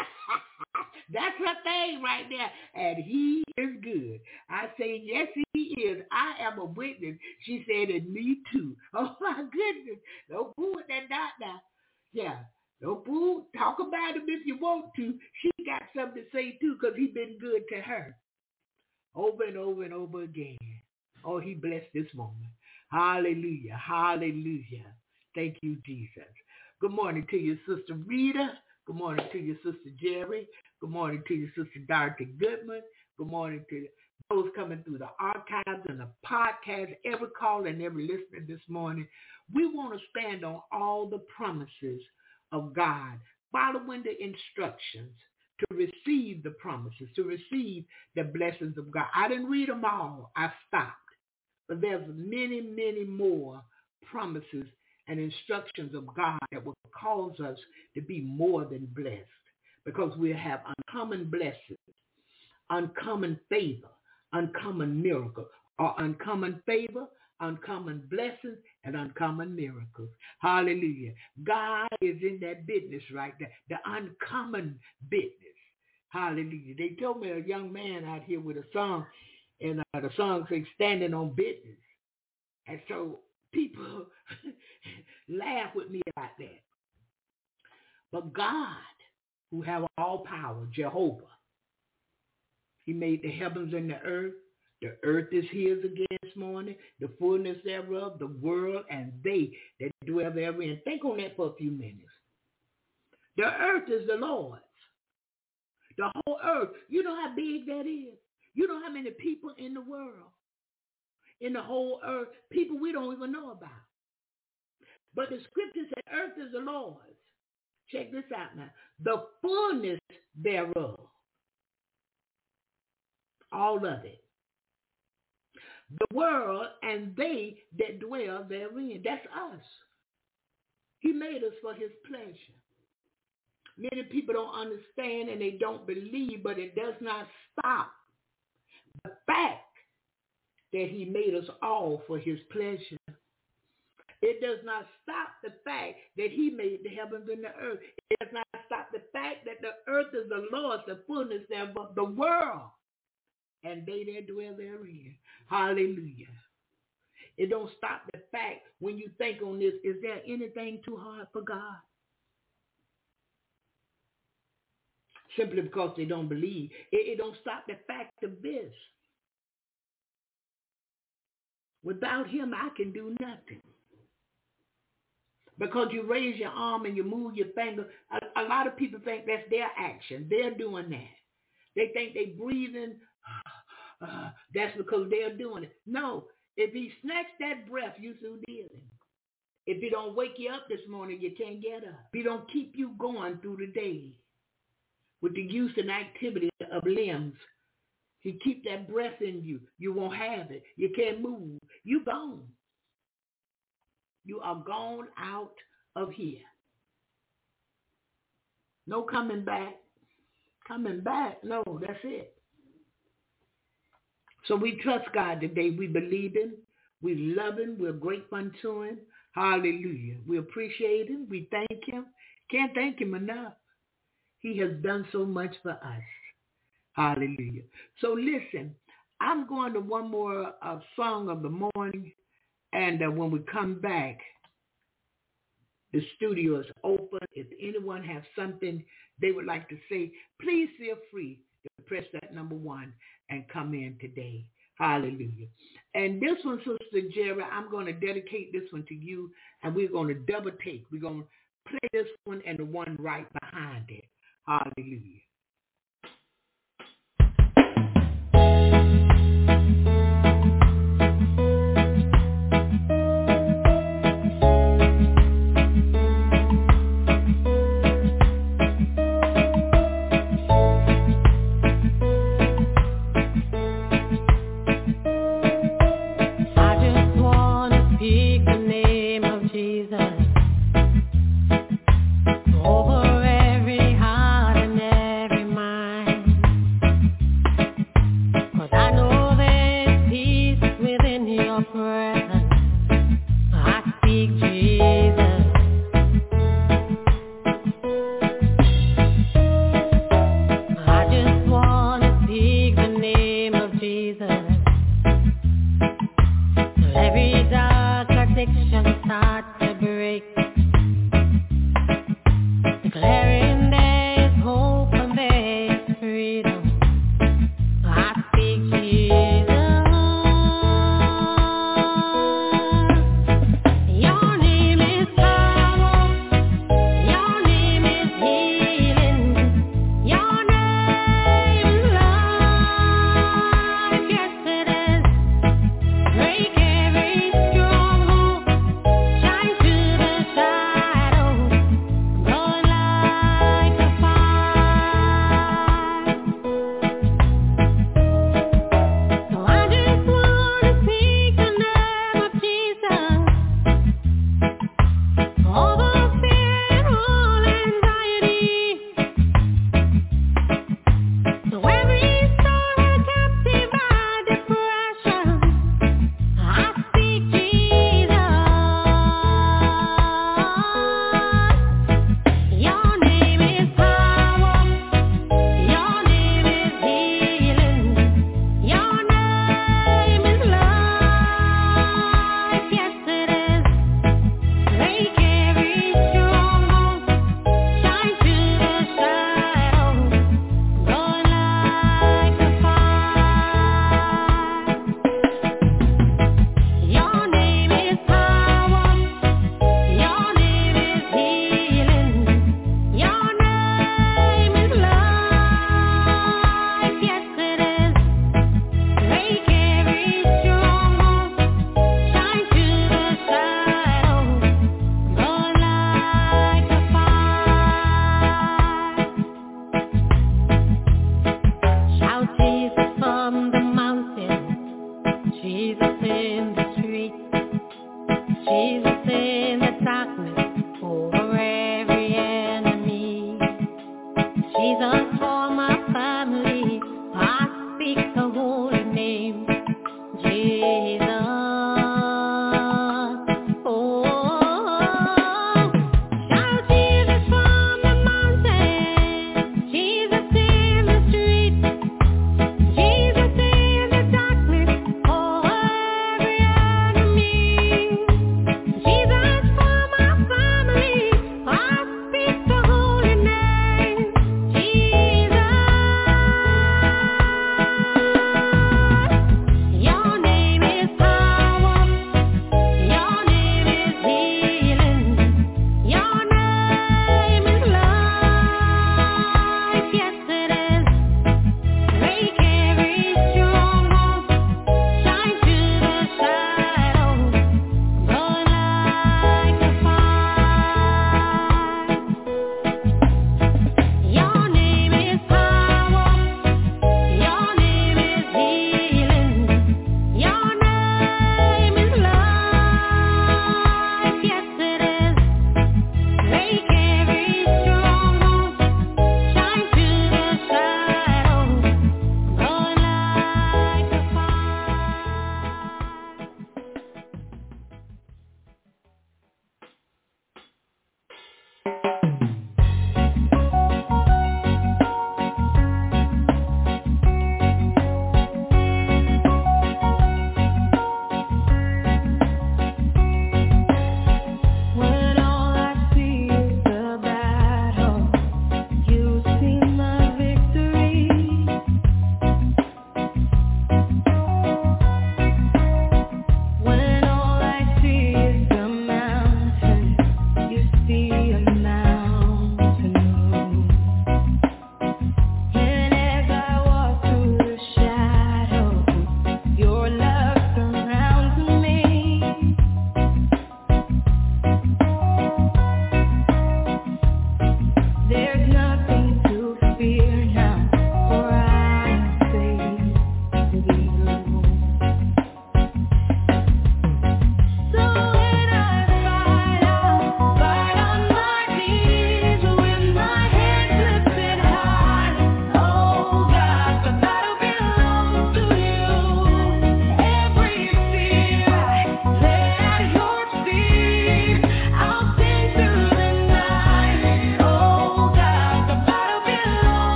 [SPEAKER 1] That's her thing right there. And he is good. I say, yes, he is. I am a witness. She said, and me too. Oh, my goodness. Don't fool with that Dot now. Yeah. Don't fool. Talk about him if you want to. She got something to say, too, because he's been good to her. Over and over and over again. Oh, he blessed this moment. Hallelujah. Hallelujah. Thank you, Jesus. Good morning to you, Sister Rita. Good morning to you, Sister Jerry. Good morning to you, Sister Dorothy Goodman. Good morning to those coming through the archives and the podcast, every call and every listener this morning. We want to stand on all the promises of God, following the instructions to receive the promises, to receive the blessings of God. I didn't read them all. I stopped. But there's many, many more promises and instructions of God that will cause us to be more than blessed because we have uncommon blessings, uncommon favor, uncommon miracle, or uncommon favor, uncommon blessings, and uncommon miracles. Hallelujah. God is in that business right there, the uncommon business. Hallelujah. They told me a young man out here with a song, and uh, the song says, standing on business. And so people laugh with me about that. But God, who have all power, Jehovah, he made the heavens and the earth. The earth is his again this morning, the fullness thereof, the world, and they that dwell therein. Think on that for a few minutes. The earth is the Lord's. The whole earth. You know how big that is? You know how many people in the world? In the whole earth, people we don't even know about. But the scripture said, earth is the Lord's. Check this out now. The fullness thereof. All of it. The world and they that dwell therein. That's us. He made us for his pleasure. Many people don't understand and they don't believe, but it does not stop the fact that he made us all for his pleasure. It does not stop the fact that he made the heavens and the earth. It does not stop the fact that the earth is the Lord's, the fullness thereof, the world, and they that dwell therein. Hallelujah. It don't stop the fact when you think on this, is there anything too hard for God? simply because they don't believe. It, it don't stop the fact of this. Without him, I can do nothing. Because you raise your arm and you move your finger, a, a lot of people think that's their action. They're doing that. They think they breathing, uh, that's because they're doing it. No, if he snatched that breath, you through dealing. If he don't wake you up this morning, you can't get up. If he don't keep you going through the day with the use and activity of limbs, he keep that breath in you. You won't have it. You can't move. You gone. You are gone out of here. No coming back. Coming back. No, that's it. So we trust God today. We believe him. We love him. We're grateful unto him. Hallelujah. We appreciate him. We thank him. Can't thank him enough. He has done so much for us. Hallelujah. So listen, I'm going to one more uh, song of the morning. And uh, when we come back, the studio is open. If anyone has something they would like to say, please feel free to press that number one and come in today. Hallelujah. And this one, Sister Jerry, I'm going to dedicate this one to you, and we're going to double take. We're going to play this one and the one right behind it. Hallelujah.
[SPEAKER 4] Over every heart and every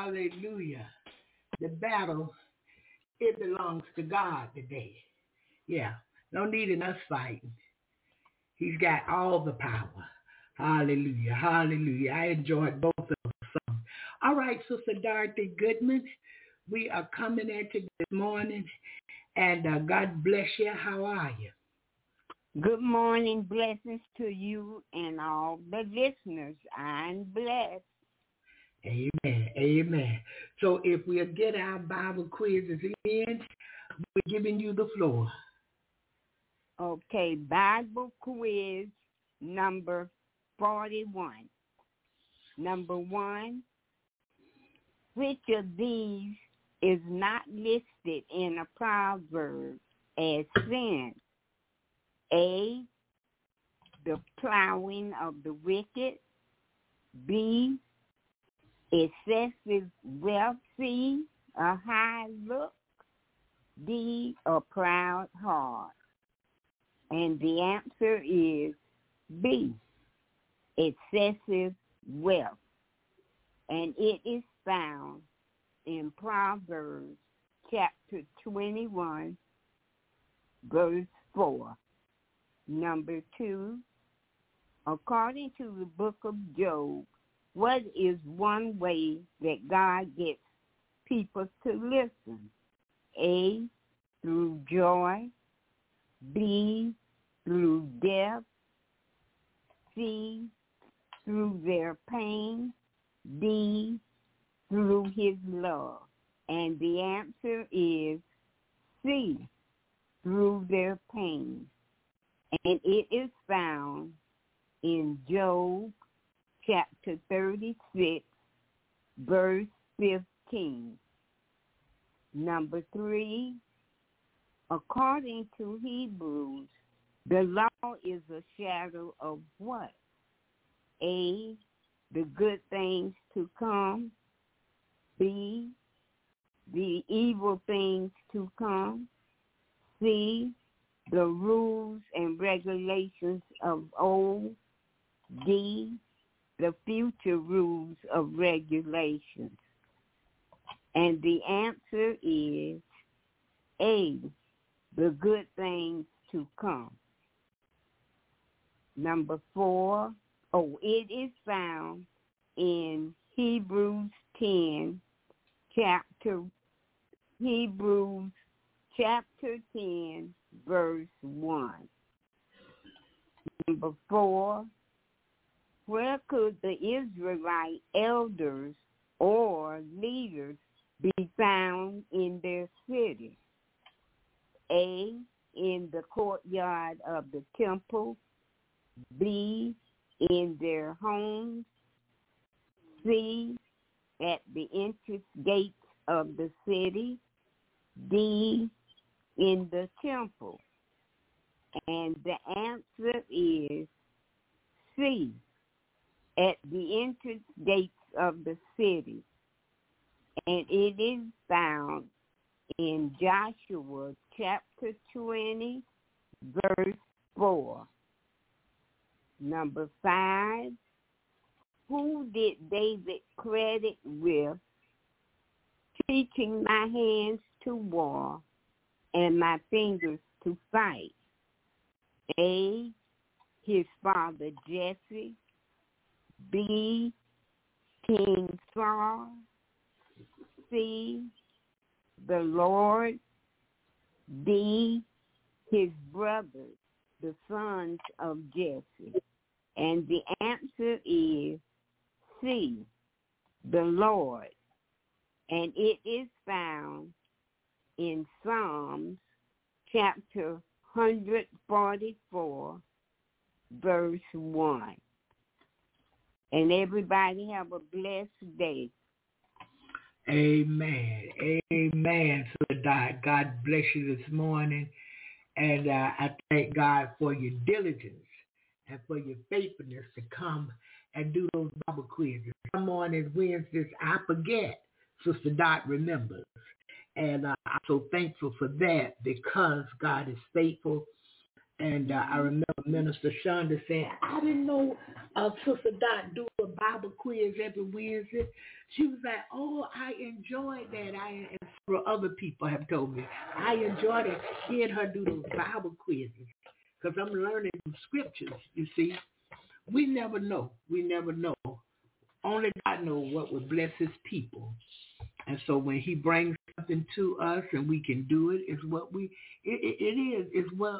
[SPEAKER 1] Hallelujah. The battle, it belongs to God today. Yeah. No need in us fighting. He's got all the power. Hallelujah. Hallelujah. I enjoyed both of them. All right, Sister Dorothy Goodman, we are coming at you this morning, and uh, God bless you. How are you?
[SPEAKER 4] Good morning. Blessings to you and all the listeners. I'm blessed.
[SPEAKER 1] Amen. Amen. So if we'll get our Bible quizzes in, we're giving you the floor.
[SPEAKER 4] Okay, Bible quiz number forty-one. Number one, which of these is not listed in a proverb as sin? A, the plowing of the wicked. B, excessive wealth. C, a high look. D, a proud heart. And the answer is B, excessive wealth. And it is found in Proverbs chapter twenty-one, verse four. Number two, according to the book of Job, what is one way that God gets people to listen? A, through joy. B, through death. C, through their pain. D, through his love. And the answer is C, through their pain. And it is found in Job chapter thirty-six, verse fifteen. Number three, according to Hebrews, the law is a shadow of what? A, the good things to come. B, the evil things to come. C, the rules and regulations of old. D, the future rules of regulations. And the answer is A, the good things to come. Number four, oh, it is found in Hebrews ten, chapter, Hebrews chapter ten, verse one. Number four, where could the Israelite elders or leaders be found in their city? A, in the courtyard of the temple. B, in their homes. C, at the entrance gates of the city. D, in the temple. And the answer is C, at the entrance gates of the city. And it is found in Joshua chapter twenty, verse four. Number five, who did David credit with teaching my hands to war and my fingers to fight? A, his father Jesse. B, King Saul. C, the Lord. D, his brothers, the sons of Jesse. And the answer is C, the Lord. And it is found in Psalms chapter one forty-four, verse one. And everybody have a blessed day.
[SPEAKER 1] Amen. Amen. So God, God bless you this morning. And uh, I thank God for your diligence and for your faithfulness to come and do those Bible quizzes. Some mornings, Wednesdays, I forget. Sister Dot remembers. And uh, I'm so thankful for that because God is faithful And uh, I remember Minister Shonda saying, I didn't know uh, Sister Dot do a Bible quiz every Wednesday. She was like, oh, I enjoyed that. I and several other people have told me. I enjoyed it, hearing her do those Bible quizzes because I'm learning some scriptures, you see. We never know. We never know. Only God knows what would bless his people. And so when he brings something to us and we can do it, is what we, it, it, it is, is what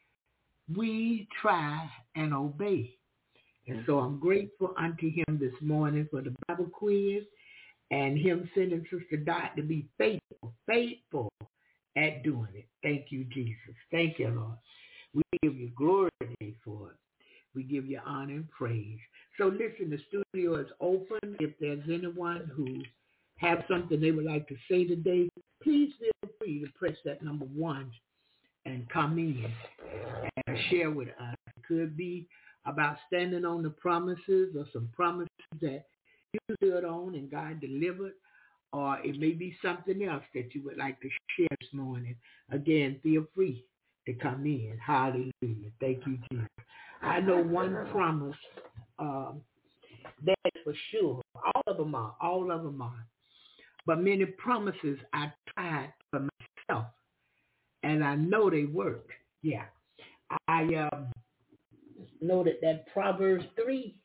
[SPEAKER 1] we try and obey. And so I'm grateful unto him this morning for the Bible quiz and him sending Sister Dot to be faithful, faithful at doing it. Thank you, Jesus. Thank you, Lord. We give you glory today for it. We give you honor and praise. So listen, the studio is open. If there's anyone who have something they would like to say today, please feel free to press that number one and come in and share with us. It could be about standing on the promises or some promises that you stood on and God delivered, or it may be something else that you would like to share this morning. Again, feel free to come in. Hallelujah. Thank you, Jesus. I know one promise um, that is for sure. All of them are. All of them are. But many promises I tried for myself, and I know they work. Yeah. I um, noted that Proverbs three,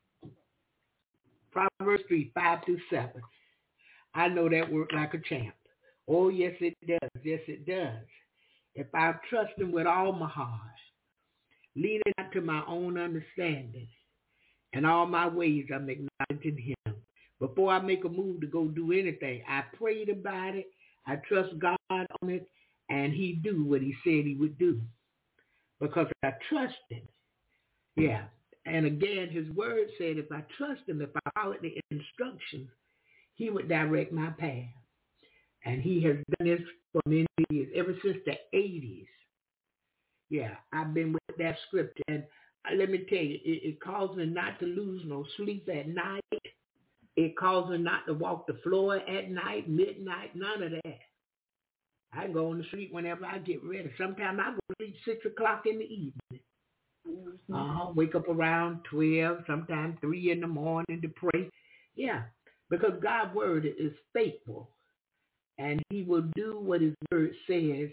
[SPEAKER 1] Proverbs three, five through seven. I know that worked like a champ. Oh, yes, it does. Yes, it does. If I trust him with all my heart, leaning not to my own understanding, and all my ways I'm acknowledging him. Before I make a move to go do anything, I prayed about it, I trust God on it, and he do what he said he would do. Because I trust him. Yeah. And again, his word said if I trust him, if I follow the instructions, he would direct my path. And he has done this for many years, ever since the eighties. Yeah, I've been with that scripture. And let me tell you, it, it caused me not to lose no sleep at night. It caused me not to walk the floor at night, midnight, none of that. I go on to sleep whenever I get ready. Sometimes I go to sleep six o'clock in the evening. Mm-hmm. Uh-huh. Wake up around twelve, sometimes three in the morning to pray. Yeah, because God's word is faithful. And he will do what his word says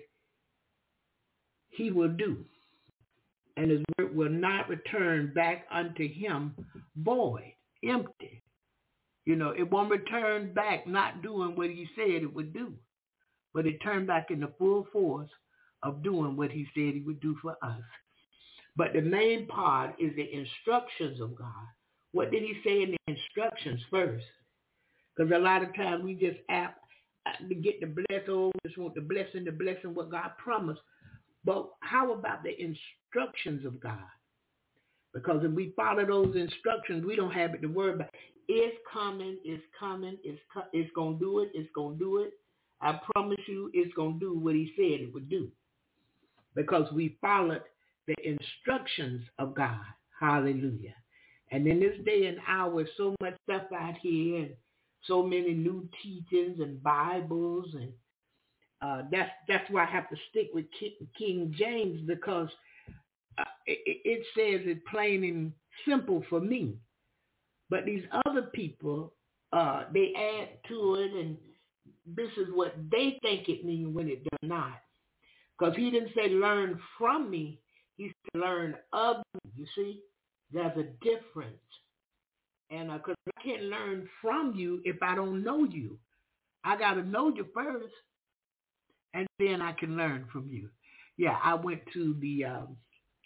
[SPEAKER 1] he will do. And his word will not return back unto him void, empty. You know, it won't return back not doing what he said it would do. But it turned back in the full force of doing what he said he would do for us. But the main part is the instructions of God. What did he say in the instructions first? Because a lot of times we just apt to get the blessing, oh, just want the blessing, the blessing, what God promised. But how about the instructions of God? Because if we follow those instructions, we don't have it to worry about. It's coming, it's coming, it's, co- it's going to do it, it's going to do it. I promise you it's going to do what he said it would do. Because we followed the instructions of God. Hallelujah. And in this day and hour, so much stuff out here, and so many new teachings and Bibles, and uh, that's that's why I have to stick with King James, because uh, it, it says it plain and simple for me. But these other people, uh, they add to it, and this is what they think it means when it does not. Because he didn't say learn from me, he said learn of me. You see, there's a difference. And because uh, I can't learn from you if I don't know you. I got to know you first, and then I can learn from you. Yeah, I went to the um,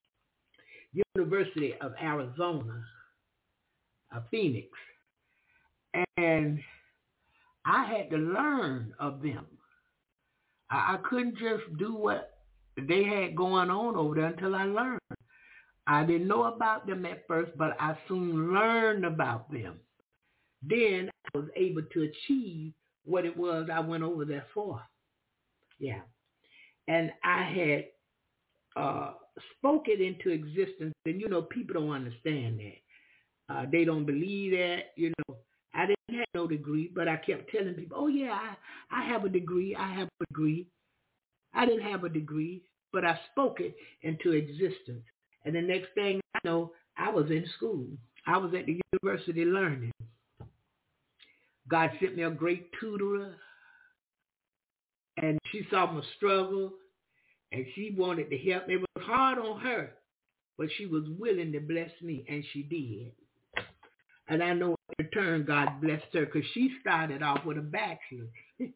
[SPEAKER 1] University of Arizona, uh, Phoenix, and I had to learn of them. I, I couldn't just do what they had going on over there until I learned. I didn't know about them at first, but I soon learned about them. Then I was able to achieve what it was I went over there for. Yeah. And I had uh, spoke it into existence. And, you know, people don't understand that. Uh, they don't believe that. You know, I didn't have no degree, but I kept telling people, oh, yeah, I, I have a degree. I have a degree. I didn't have a degree. but I spoke it into existence. And the next thing I know, I was in school. I was at the university learning. God sent me a great tutor, and she saw my struggle, and she wanted to help me. It was hard on her, but she was willing to bless me, and she did. And I know in return, God blessed her because she started off with a bachelor's.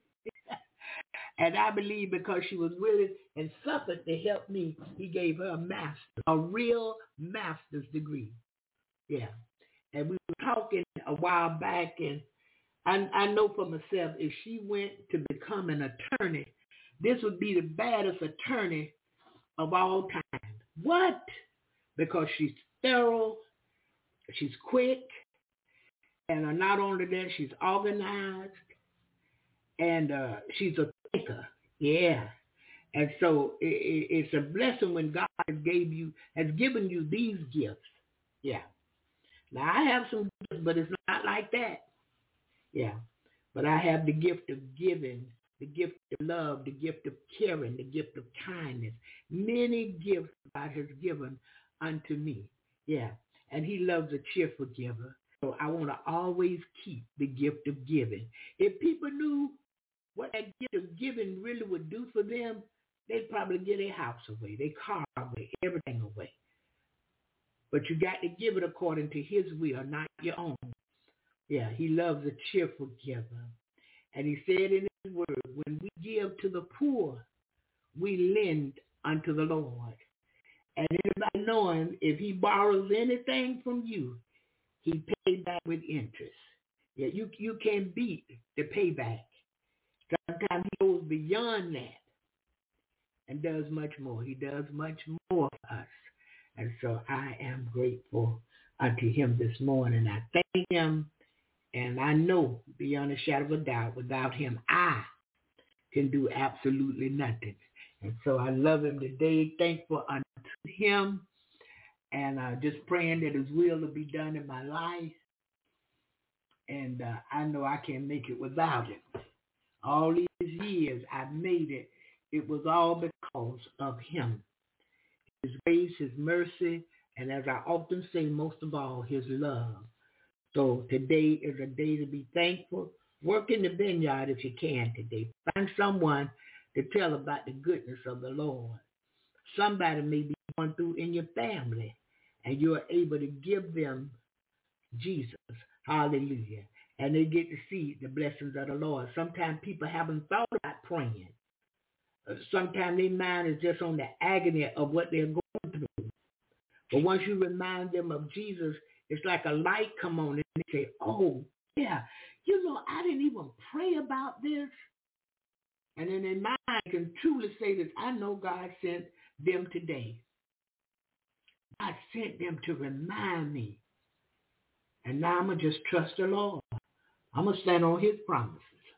[SPEAKER 1] And I believe because she was willing and suffered to help me, he gave her a master, a real master's degree. Yeah. And we were talking a while back, and I, I know for myself, if she went to become an attorney, this would be the baddest attorney of all time. What? Because she's thorough, she's quick, and uh, not only that, she's organized, and uh, she's a thinker. Yeah. And so it, it, it's a blessing when God has gave you has given you these gifts. Yeah. Now I have some gifts, but it's not like that. Yeah. But I have the gift of giving, the gift of love, the gift of caring, the gift of kindness. Many gifts God has given unto me. Yeah. And he loves a cheerful giver. So I want to always keep the gift of giving. If people knew what that gift of giving really would do for them, they'd probably give their house away, their car away, everything away. But you got to give it according to his will, not your own. Yeah, he loves a cheerful giver. And he said in his word, when we give to the poor, we lend unto the Lord. And anybody knowing, if he borrows anything from you, he pays back with interest. Yeah, you, you can't beat the payback. Sometimes he goes beyond that and does much more. He does much more for us. And so I am grateful unto him this morning. I thank him, and I know beyond a shadow of a doubt, without him, I can do absolutely nothing. And so I love him today, thankful unto him, and uh, just praying that his will will be done in my life. And uh, I know I can't make it without him. All these years I've made it. It was all because of him. His grace, his mercy, and as I often say, most of all, his love. So today is a day to be thankful. Work in the vineyard if you can today. Find someone to tell about the goodness of the Lord. Somebody may be going through in your family, and you are able to give them Jesus. Hallelujah. And they get to see the blessings of the Lord. Sometimes people haven't thought about praying. Sometimes their mind is just on the agony of what they're going through. But once you remind them of Jesus, it's like a light come on and they say, oh, yeah, you know, I didn't even pray about this. And then their mind can truly say this, I know God sent them today. God sent them to remind me. And now I'm going to just trust the Lord. I'm going to stand on his promises.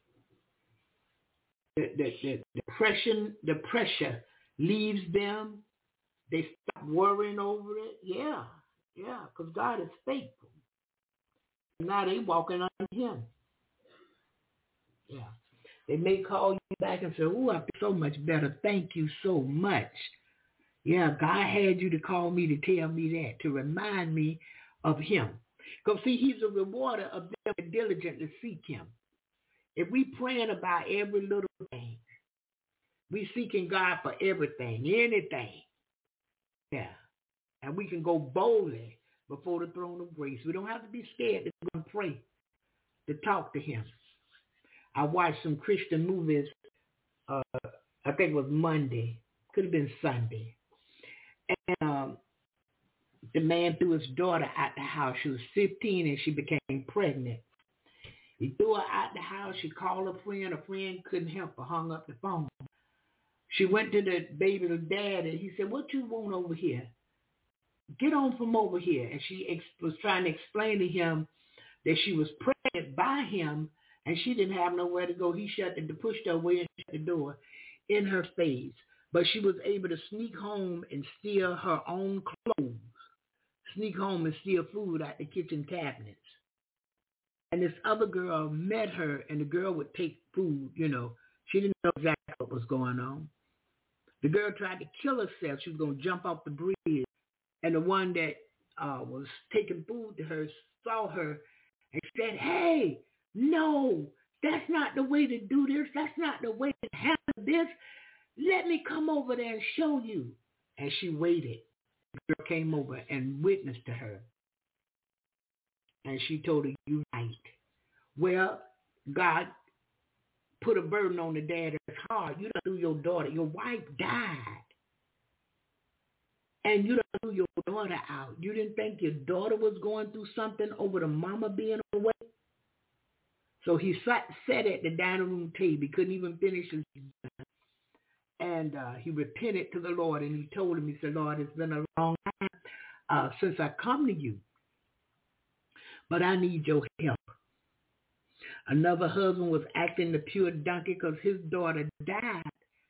[SPEAKER 1] The, the, the, the, depression, the pressure leaves them. They stop worrying over it. Yeah, yeah, because God is faithful. And now they walking under him. Yeah. They may call you back and say, oh, I feel so much better. Thank you so much. Yeah, God had you to call me to tell me that, to remind me of him. Because, see, he's a rewarder of them that diligently seek him. If we praying about every little thing, we seeking God for everything, anything. Yeah. And we can go boldly before the throne of grace. We don't have to be scared to go and pray, to talk to him. I watched some Christian movies, uh, I think it was Monday, could have been Sunday. And um, the man threw his daughter out the house. She was fifteen and she became pregnant. He threw her out the house. She called a friend. A friend couldn't help her, hung up the phone. She went to the baby's dad and he said, what you want over here? Get on from over here. And she ex- was trying to explain to him that she was pregnant by him and she didn't have nowhere to go. He shut the, pushed her away and shut the door in her face. But she was able to sneak home and steal her own clothes, sneak home and steal food out the kitchen cabinets. And this other girl met her, and the girl would take food, you know. She didn't know exactly what was going on. The girl tried to kill herself. She was going to jump off the bridge. And the one that uh, was taking food to her saw her and said, hey, no, that's not the way to do this. That's not the way to handle this. Let me come over there and show you. And she waited. The girl came over and witnessed to her. And she told her, you right. Well, God put a burden on the dad that's hard. You done threw your daughter. Your wife died. And you done threw your daughter out. You didn't think your daughter was going through something over the mama being away? So he sat, sat at the dining room table. He couldn't even finish his dinner. And uh, he repented to the Lord. And he told him, he said, Lord, it's been a long time uh, since I come to you. But I need your help. Another husband was acting the pure donkey because his daughter died.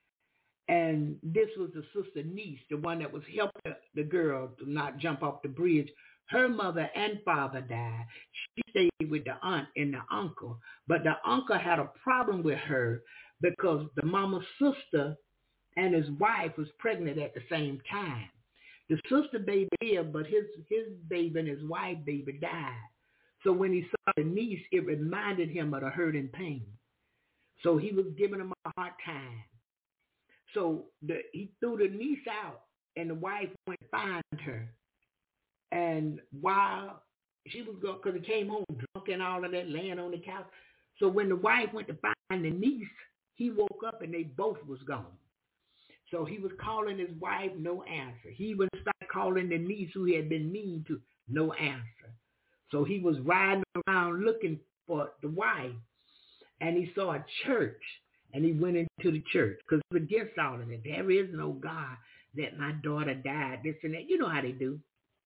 [SPEAKER 1] And this was the sister niece, the one that was helping the girl to not jump off the bridge. Her mother and father died. She stayed with the aunt and the uncle. But the uncle had a problem with her because the mama's sister and his wife was pregnant at the same time. The sister baby lived, but his, his baby and his wife baby died. So when he saw the niece, it reminded him of the hurt and pain. So he was giving him a hard time. So the, he threw the niece out, and the wife went to find her. And while she was going, because he came home drunk and all of that, laying on the couch. So when the wife went to find the niece, he woke up and they both was gone. So he was calling his wife, no answer. He even started calling the niece who he had been mean to, no answer. So he was riding around looking for the wife, and he saw a church, and he went into the church because it was against all of it. There is no God that my daughter died, this and that. You know how they do.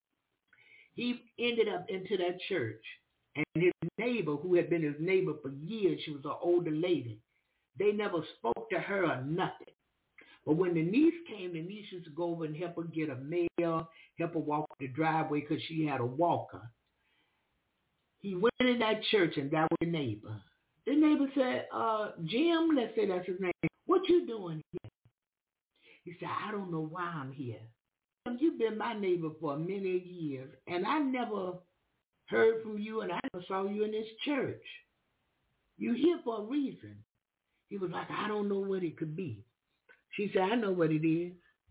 [SPEAKER 1] He ended up into that church, and his neighbor, who had been his neighbor for years, she was an older lady. They never spoke to her or nothing. But when the niece came, the niece used to go over and help her get a mail, help her walk the driveway because she had a walker. He went in that church, and that was the neighbor. The neighbor said, uh, Jim, let's say that's his name, what you doing here? He said, I don't know why I'm here. You've been my neighbor for many years, and I never heard from you, and I never saw you in this church. You're here for a reason. He was like, I don't know what it could be. She said, I know what it is.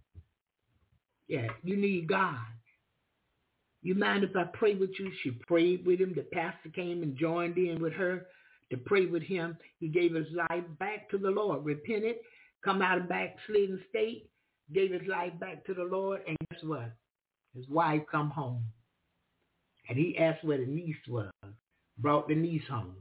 [SPEAKER 1] Yeah, you need God. You mind if I pray with you? She prayed with him. The pastor came and joined in with her to pray with him. He gave his life back to the Lord, repented, come out of backslidden state, gave his life back to the Lord, and guess what? His wife come home. And he asked where the niece was, brought the niece home.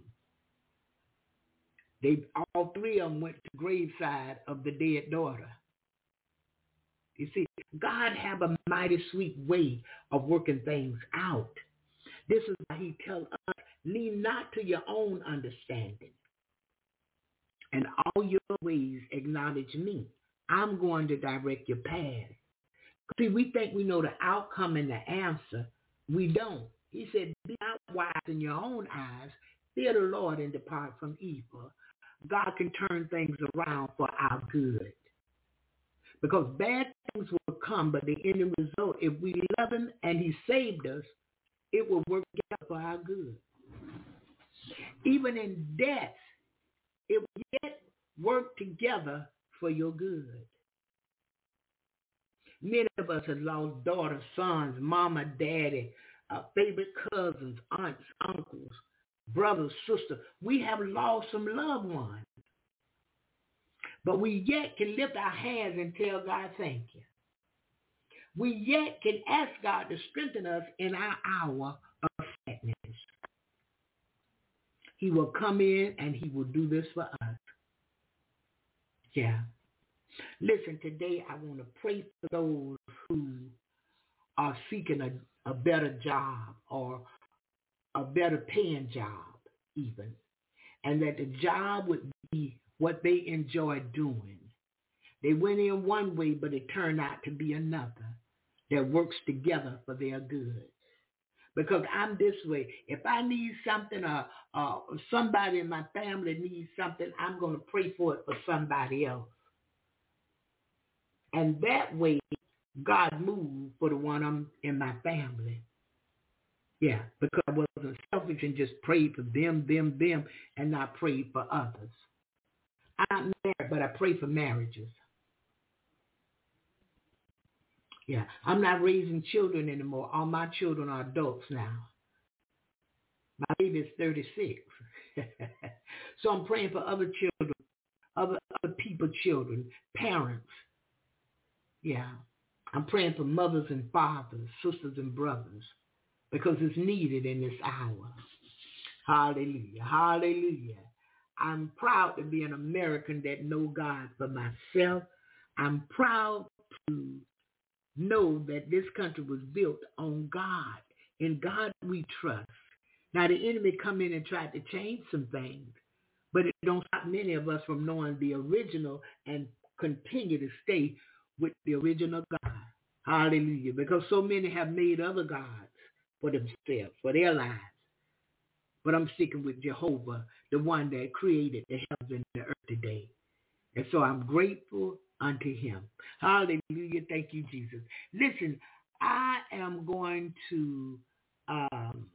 [SPEAKER 1] They all three of them went to the graveside of the dead daughter. You see, God have a mighty sweet way of working things out. This is why he tells us, lean not to your own understanding. And all your ways acknowledge me. I'm going to direct your path. See, we think we know the outcome and the answer. We don't. He said, be not wise in your own eyes. Fear the Lord and depart from evil. God can turn things around for our good. Because bad things will come, but the end result, if we love him and he saved us, it will work together for our good. Even in death, it will yet work together for your good. Many of us have lost daughters, sons, mama, daddy, uh, favorite cousins, aunts, uncles, brothers, sisters. We have lost some loved ones. But we yet can lift our hands and tell God, thank you. We yet can ask God to strengthen us in our hour of sadness. He will come in and he will do this for us. Yeah. Listen, today I want to pray for those who are seeking a, a better job or a better paying job even. And that the job would be what they enjoy doing. They went in one way, but it turned out to be another that works together for their good. Because I'm this way. If I need something or uh, somebody in my family needs something, I'm going to pray for it for somebody else. And that way, God moved for the one I'm in my family. Yeah, because I wasn't selfish and just prayed for them, them, them, and not prayed for others. I'm not married, but I pray for marriages. Yeah, I'm not raising children anymore. All my children are adults now. My baby is thirty-six. So I'm praying for other children, other, other people's children, parents. Yeah, I'm praying for mothers and fathers, sisters and brothers, because it's needed in this hour. Hallelujah, hallelujah. I'm proud to be an American that know God for myself. I'm proud to know that this country was built on God. In God we trust. Now the enemy come in and tried to change some things, but it don't stop many of us from knowing the original and continue to stay with the original God. Hallelujah. Because so many have made other gods for themselves, for their lives. But I'm sticking with Jehovah, the one that created the heavens and the earth today. And so I'm grateful unto him. Hallelujah. Thank you, Jesus. Listen, I am going to um,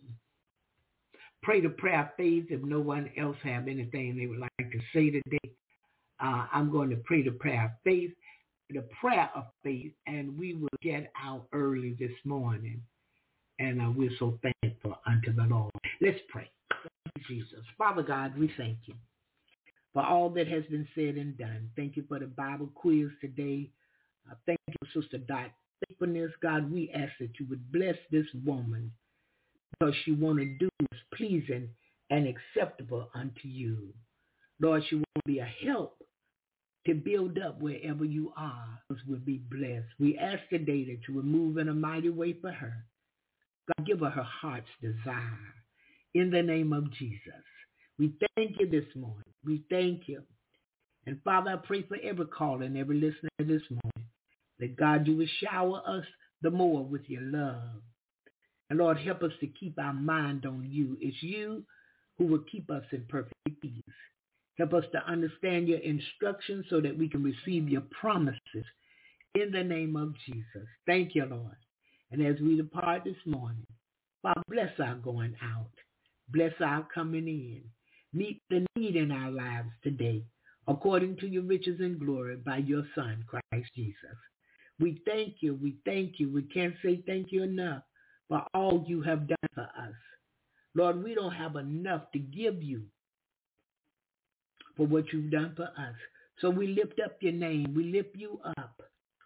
[SPEAKER 1] pray the prayer of faith. If no one else have anything they would like to say today, uh, I'm going to pray the prayer of faith, the prayer of faith, and we will get out early this morning. And uh, we're so thankful unto the Lord. Let's pray. Thank you, Jesus. Father God, we thank you for all that has been said and done. Thank you for the Bible quiz today. Uh, thank you, Sister Dot. Faithfulness, God, we ask that you would bless this woman because she want to do what's pleasing and acceptable unto you. Lord, she want to be a help to build up wherever you are. Us will be blessed. We ask today that you will move in a mighty way for her. God, give her her heart's desire. In the name of Jesus, we thank you this morning. We thank you. And Father, I pray for every caller and every listener this morning, that God, you will shower us the more with your love. And Lord, help us to keep our mind on you. It's you who will keep us in perfect peace. Help us to understand your instructions so that we can receive your promises in the name of Jesus. Thank you, Lord. And as we depart this morning, Father, bless our going out. Bless our coming in. Meet the need in our lives today, according to your riches and glory by your Son, Christ Jesus. We thank you. We thank you. We can't say thank you enough for all you have done for us. Lord, we don't have enough to give you for what you've done for us. So we lift up your name. We lift you up.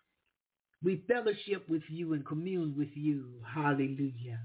[SPEAKER 1] We fellowship with you and commune with you. Hallelujah.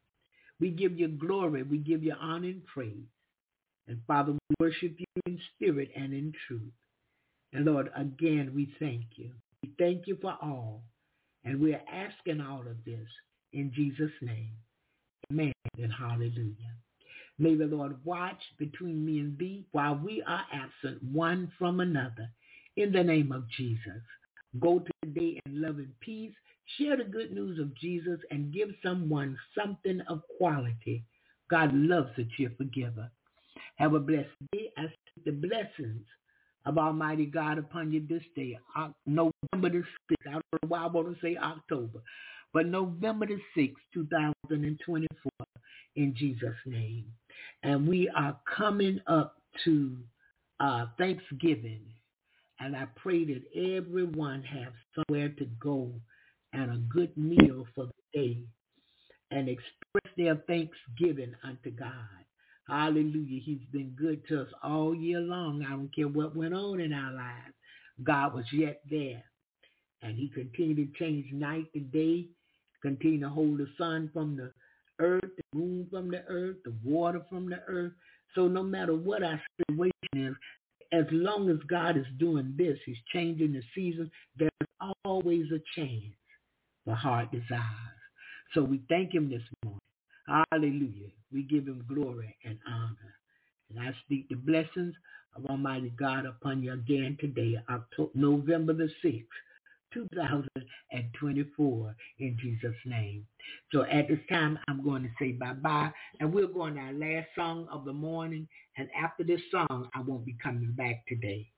[SPEAKER 1] We give you glory. We give you honor and praise. And Father, we worship you in spirit and in truth. And Lord, again, we thank you. We thank you for all. And we're asking all of this in Jesus' name. Amen and hallelujah. May the Lord watch between me and thee while we are absent one from another. In the name of Jesus. Go today in love and peace. Share the good news of Jesus and give someone something of quality. God loves a cheerful giver. Have a blessed day. I speak the blessings of Almighty God upon you this day, November the sixth. I don't know why I want to say October, but November the sixth, two thousand twenty-four, in Jesus' name. And we are coming up to uh, Thanksgiving. And I pray that everyone have somewhere to go and a good meal for the day and express their thanksgiving unto God. Hallelujah. He's been good to us all year long. I don't care what went on in our lives. God was yet there. And he continued to change night to day, continue to hold the sun from the earth, the moon from the earth, the water from the earth. So no matter what our situation is, as long as God is doing this, he's changing the season, there's always a chance for heart desires. So we thank him this morning. Hallelujah. We give him glory and honor. And I speak the blessings of Almighty God upon you again today, October, November the sixth, two thousand twenty-four, in Jesus' name. So at this time, I'm going to say bye-bye, and we'll go on our last song of the morning, and after this song, I won't be coming back today.